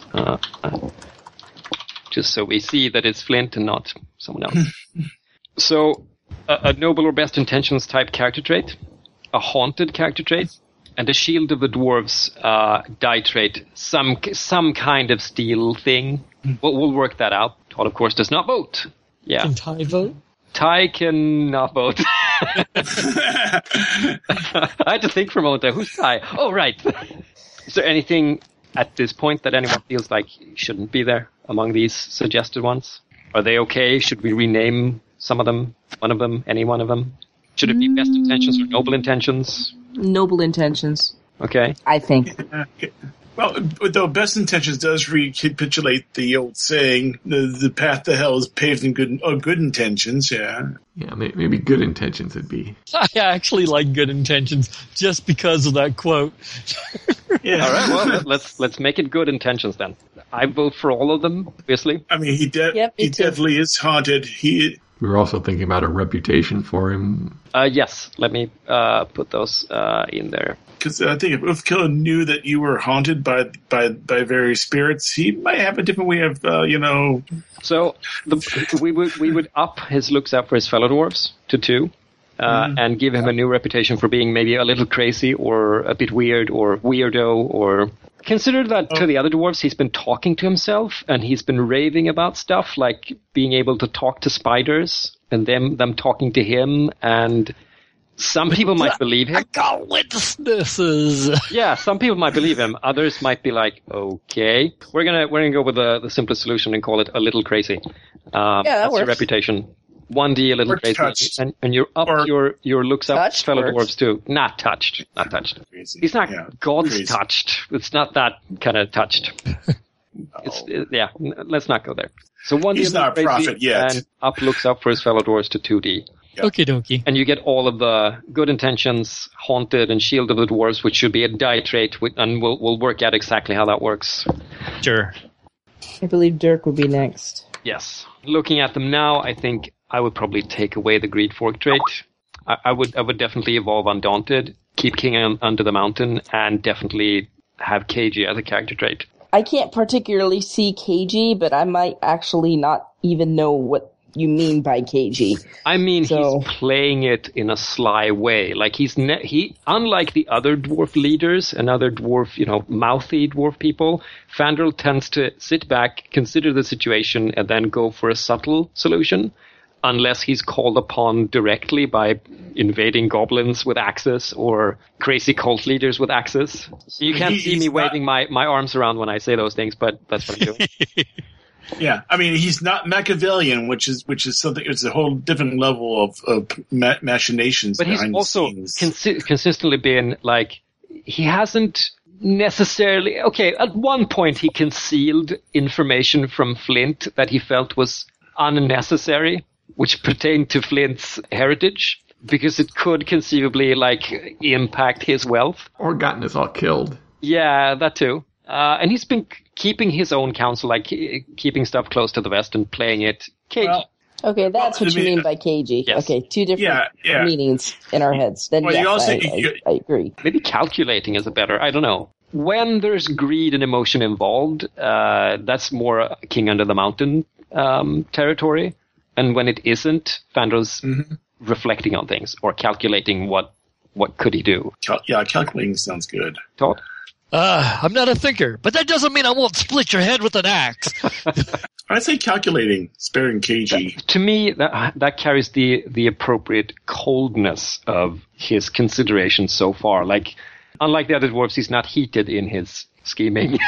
Speaker 1: Just so we see that it's Flint and not someone else. So, a noble or best intentions type character trait, a haunted character trait, and a shield of the dwarves die trait, some kind of steel thing. We'll work that out. Todd, of course, does not vote. Yeah.
Speaker 4: Can Ty vote?
Speaker 1: Ty cannot vote. I had to think for a moment there. Who's Ty? Oh, right. Is there anything at this point that anyone feels like shouldn't be there among these suggested ones? Are they okay? Should we rename some of them? One of them? Any one of them? Should it be best intentions or noble intentions?
Speaker 2: Noble intentions.
Speaker 1: Okay.
Speaker 2: I think.
Speaker 5: Well, though best intentions does recapitulate the old saying, the path to hell is paved in good intentions, yeah.
Speaker 3: Yeah, maybe good intentions would be.
Speaker 4: I actually like good intentions just because of that quote.
Speaker 5: Yeah.
Speaker 1: All right, well, let's make it good intentions then. I vote for all of them, obviously.
Speaker 5: I mean, he definitely is haunted.
Speaker 3: We were also thinking about a reputation for him.
Speaker 1: Yes, let me put those in there.
Speaker 5: Because I think if Ulfkill knew that you were haunted by various spirits, he might have a different way of,
Speaker 1: So we would up his looks out for his fellow dwarves to 2, and give him a new reputation for being maybe a little crazy or a bit weird or weirdo, or consider that to the other dwarves he's been talking to himself and he's been raving about stuff like being able to talk to spiders and them talking to him, and some people might believe him.
Speaker 4: I got witnesses.
Speaker 1: Yeah, some people might believe him. Others might be like, okay, we're gonna go with the simplest solution and call it a little crazy.
Speaker 2: That
Speaker 1: that's
Speaker 2: works.
Speaker 1: your reputation. 1D a little
Speaker 5: Or
Speaker 1: crazy,
Speaker 5: touched.
Speaker 1: and you're up your looks up
Speaker 2: Touched
Speaker 1: fellow
Speaker 2: works.
Speaker 1: dwarves too. Not touched.
Speaker 5: Crazy.
Speaker 1: He's not
Speaker 5: Yeah,
Speaker 1: God's
Speaker 5: crazy.
Speaker 1: touched. It's not that kind of touched. Let's not go there. So 1D
Speaker 5: He's
Speaker 1: a little
Speaker 5: not a
Speaker 1: crazy,
Speaker 5: prophet yet.
Speaker 1: and up looks up for his fellow dwarves to 2D.
Speaker 5: Yeah.
Speaker 4: Okie dokie.
Speaker 1: And you get all of the good intentions, haunted, and shield of the dwarves, which should be a die trait, and we'll work out exactly how that works.
Speaker 4: Sure.
Speaker 2: I believe Dirk would be next.
Speaker 1: Yes. Looking at them now, I think I would probably take away the Greed Fork trait. I would definitely evolve Undaunted, keep King Under the Mountain, and definitely have KG as a character trait.
Speaker 2: I can't particularly see KG, but I might actually not even know what you mean by KG.
Speaker 1: I mean,
Speaker 2: So-
Speaker 1: he's playing it in a sly way. Like he, unlike the other dwarf leaders and other dwarf, mouthy dwarf people, Fandral tends to sit back, consider the situation, and then go for a subtle solution. Unless he's called upon directly by invading goblins with axes or crazy cult leaders with axes. You can't see me
Speaker 5: He's
Speaker 1: waving my arms around when I say those things, but that's what I'm doing.
Speaker 5: Yeah, I mean, he's not Machiavellian, which is something. It's a whole different level of machinations.
Speaker 1: But he's
Speaker 5: behind
Speaker 1: also
Speaker 5: the scenes.
Speaker 1: consistently been like, he hasn't necessarily. Okay, at one point he concealed information from Flint that he felt was unnecessary, which pertained to Flint's heritage, because it could conceivably impact his wealth.
Speaker 3: Or gotten us all killed.
Speaker 1: Yeah, that too. And he's been keeping his own counsel, keeping stuff close to the vest and playing it cagey.
Speaker 5: Well,
Speaker 2: Okay, that's
Speaker 5: Well,
Speaker 2: what you mean by KG.
Speaker 1: Yes.
Speaker 2: Okay, two different
Speaker 5: Yeah.
Speaker 2: meanings in our heads. Then
Speaker 5: Well,
Speaker 2: yes,
Speaker 5: you also-
Speaker 2: I agree.
Speaker 1: Maybe calculating is a better, I don't know. When there's greed and emotion involved, that's more King Under the Mountain territory. And when it isn't, Fandral's reflecting on things or calculating what could he do.
Speaker 5: Calculating sounds good.
Speaker 1: Todd?
Speaker 4: I'm not a thinker, but that doesn't mean I won't split your head with an axe.
Speaker 5: I'd say calculating, sparing KG.
Speaker 1: To me, that carries the appropriate coldness of his consideration so far. Like, unlike the other dwarves, he's not heated in his scheming.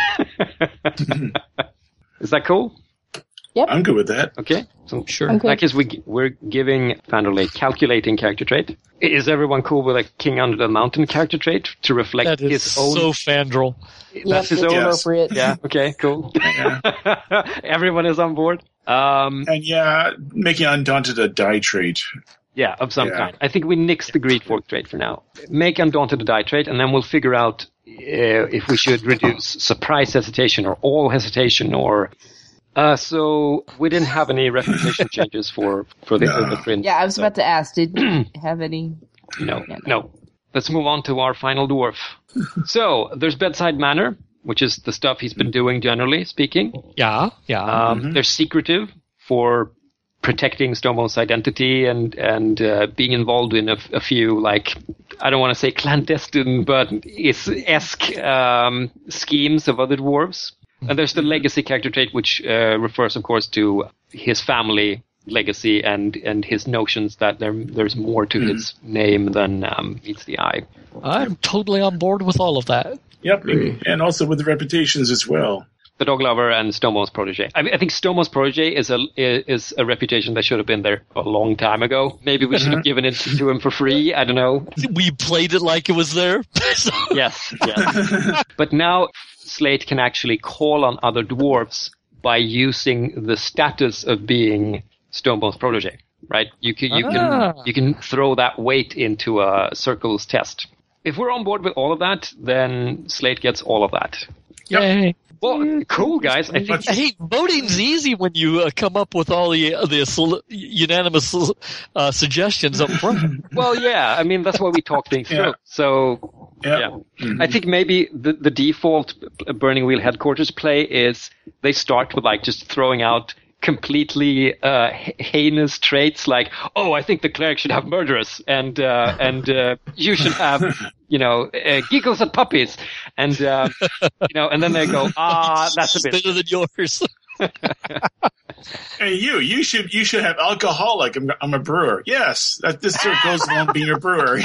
Speaker 1: Is that cool?
Speaker 5: I'm good with that.
Speaker 1: Okay. So
Speaker 4: Sure.
Speaker 2: Okay.
Speaker 1: Like, we're giving Fandral a calculating character trait. Is everyone cool with a King Under the Mountain character trait to reflect
Speaker 4: That is
Speaker 1: his own?
Speaker 4: so Fandral.
Speaker 2: Yep,
Speaker 1: That's his
Speaker 2: it's
Speaker 1: own.
Speaker 2: appropriate.
Speaker 1: Yeah. Okay. Cool. Everyone is on board.
Speaker 5: And making Undaunted a die trait.
Speaker 1: Yeah, of some
Speaker 5: Yeah.
Speaker 1: kind. I think we nix the Greed Fork trait for now. Make Undaunted a die trait, and then we'll figure out if we should reduce surprise hesitation or all hesitation or. So we didn't have any reputation changes for the Fringe.
Speaker 2: Yeah, I was about to ask, did you have any?
Speaker 1: No. Let's move on to our final dwarf. So there's Bedside Manor, which is the stuff he's been doing generally speaking.
Speaker 4: Yeah.
Speaker 1: There's Secretive for protecting Stonebone's identity and being involved in a few, like, I don't want to say clandestine, but esque schemes of other dwarves. And there's the legacy character trait, which refers, of course, to his family legacy and his notions that there's more to his name than meets the eye.
Speaker 4: I'm totally on board with all of that.
Speaker 5: Yep,
Speaker 3: Agree.
Speaker 5: and also with the reputations as well.
Speaker 1: The dog lover and Stonemo's protege. I think Stonemo's protege is a reputation that should have been there a long time ago. Maybe we should have given it to him for free. I don't know.
Speaker 4: We played it like it was there.
Speaker 1: Yes. But now Slate can actually call on other dwarves by using the status of being Stonebone's protege. Right? You can throw that weight into a circles test. If we're on board with all of that, then Slate gets all of that.
Speaker 4: Yay.
Speaker 1: Well, cool, guys. I think
Speaker 4: Hey, voting's easy when you come up with all the unanimous suggestions up front.
Speaker 1: Well, yeah. I mean, that's why we talk things through. So, yeah. I think maybe the default Burning Wheel headquarters play is they start with like just throwing out completely heinous traits like, oh, I think the cleric should have murderous, and you should have, giggles at puppies, and and then they go, that's a bit
Speaker 4: better than yours.
Speaker 5: And you should have alcoholic. I'm a brewer. Yes, this sort of goes along being a brewer.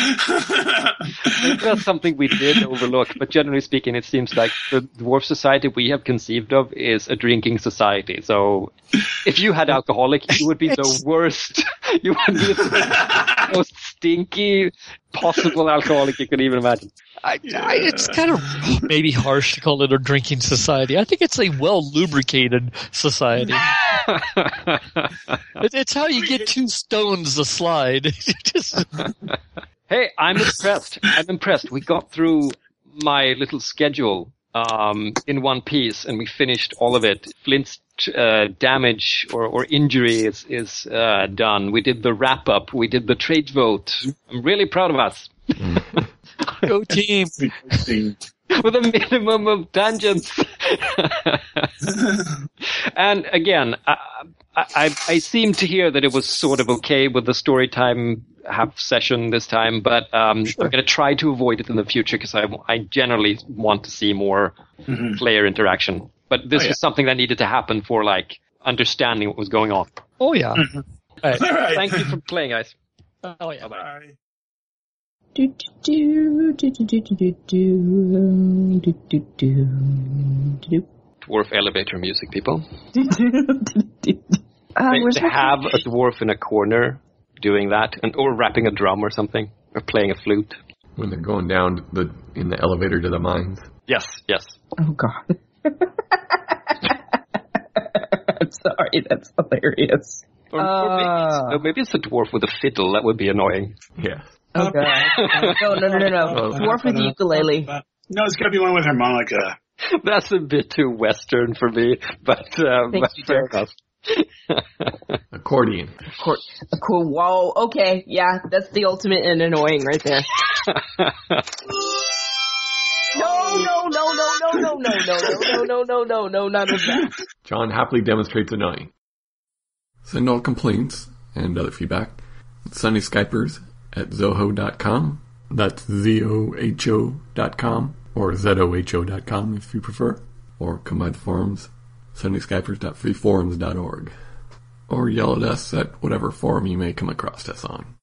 Speaker 1: That's something we did overlook, but generally speaking, it seems like the dwarf society we have conceived of is a drinking society. So, if you had alcoholic, you would be the worst. You would be the most stinky possible alcoholic you could even imagine.
Speaker 4: It's kind of maybe harsh to call it a drinking society. I think it's a well-lubricated society. It's how you get 2 stones a slide.
Speaker 1: Hey, I'm impressed. We got through my little schedule in one piece, and we finished all of it. Flint's damage or injury is done. We did the wrap-up. We did the trade vote. I'm really proud of us.
Speaker 4: Go team.
Speaker 1: With a minimum of tangents. And again, I seem to hear that it was sort of okay with the story time half session this time, but I'm going to try to avoid it in the future because I generally want to see more player interaction. But this was something that needed to happen for like understanding what was going on.
Speaker 4: Oh yeah.
Speaker 5: All right.
Speaker 1: Thank you for playing, guys.
Speaker 4: Oh yeah.
Speaker 5: Bye.
Speaker 1: Dwarf elevator music, people.
Speaker 2: Where's
Speaker 1: To
Speaker 2: my
Speaker 1: have a dwarf in a corner doing that, or rapping a drum or something, or playing a flute.
Speaker 3: When they're going down in the elevator to the mines.
Speaker 1: Yes.
Speaker 2: Oh God. I'm sorry, that's hilarious.
Speaker 1: Or maybe it's a dwarf with a fiddle. That would be annoying.
Speaker 3: Yeah.
Speaker 2: Oh God. No. Dwarf with the ukulele.
Speaker 5: No, it's got to be one with harmonica.
Speaker 1: That's a bit too Western for me, but fair enough.
Speaker 3: Accordion.
Speaker 2: A cool. Whoa. Okay. Yeah, that's the ultimate and annoying right there. No, none of that.
Speaker 3: John happily demonstrates annoying. Send all complaints and other feedback at sunnyskypers@zoho.com. That's ZOHO.com or ZOHO.com if you prefer. Or come by the forums, sunnyskypers.freeforums.org. Or yell at us at whatever forum you may come across us on.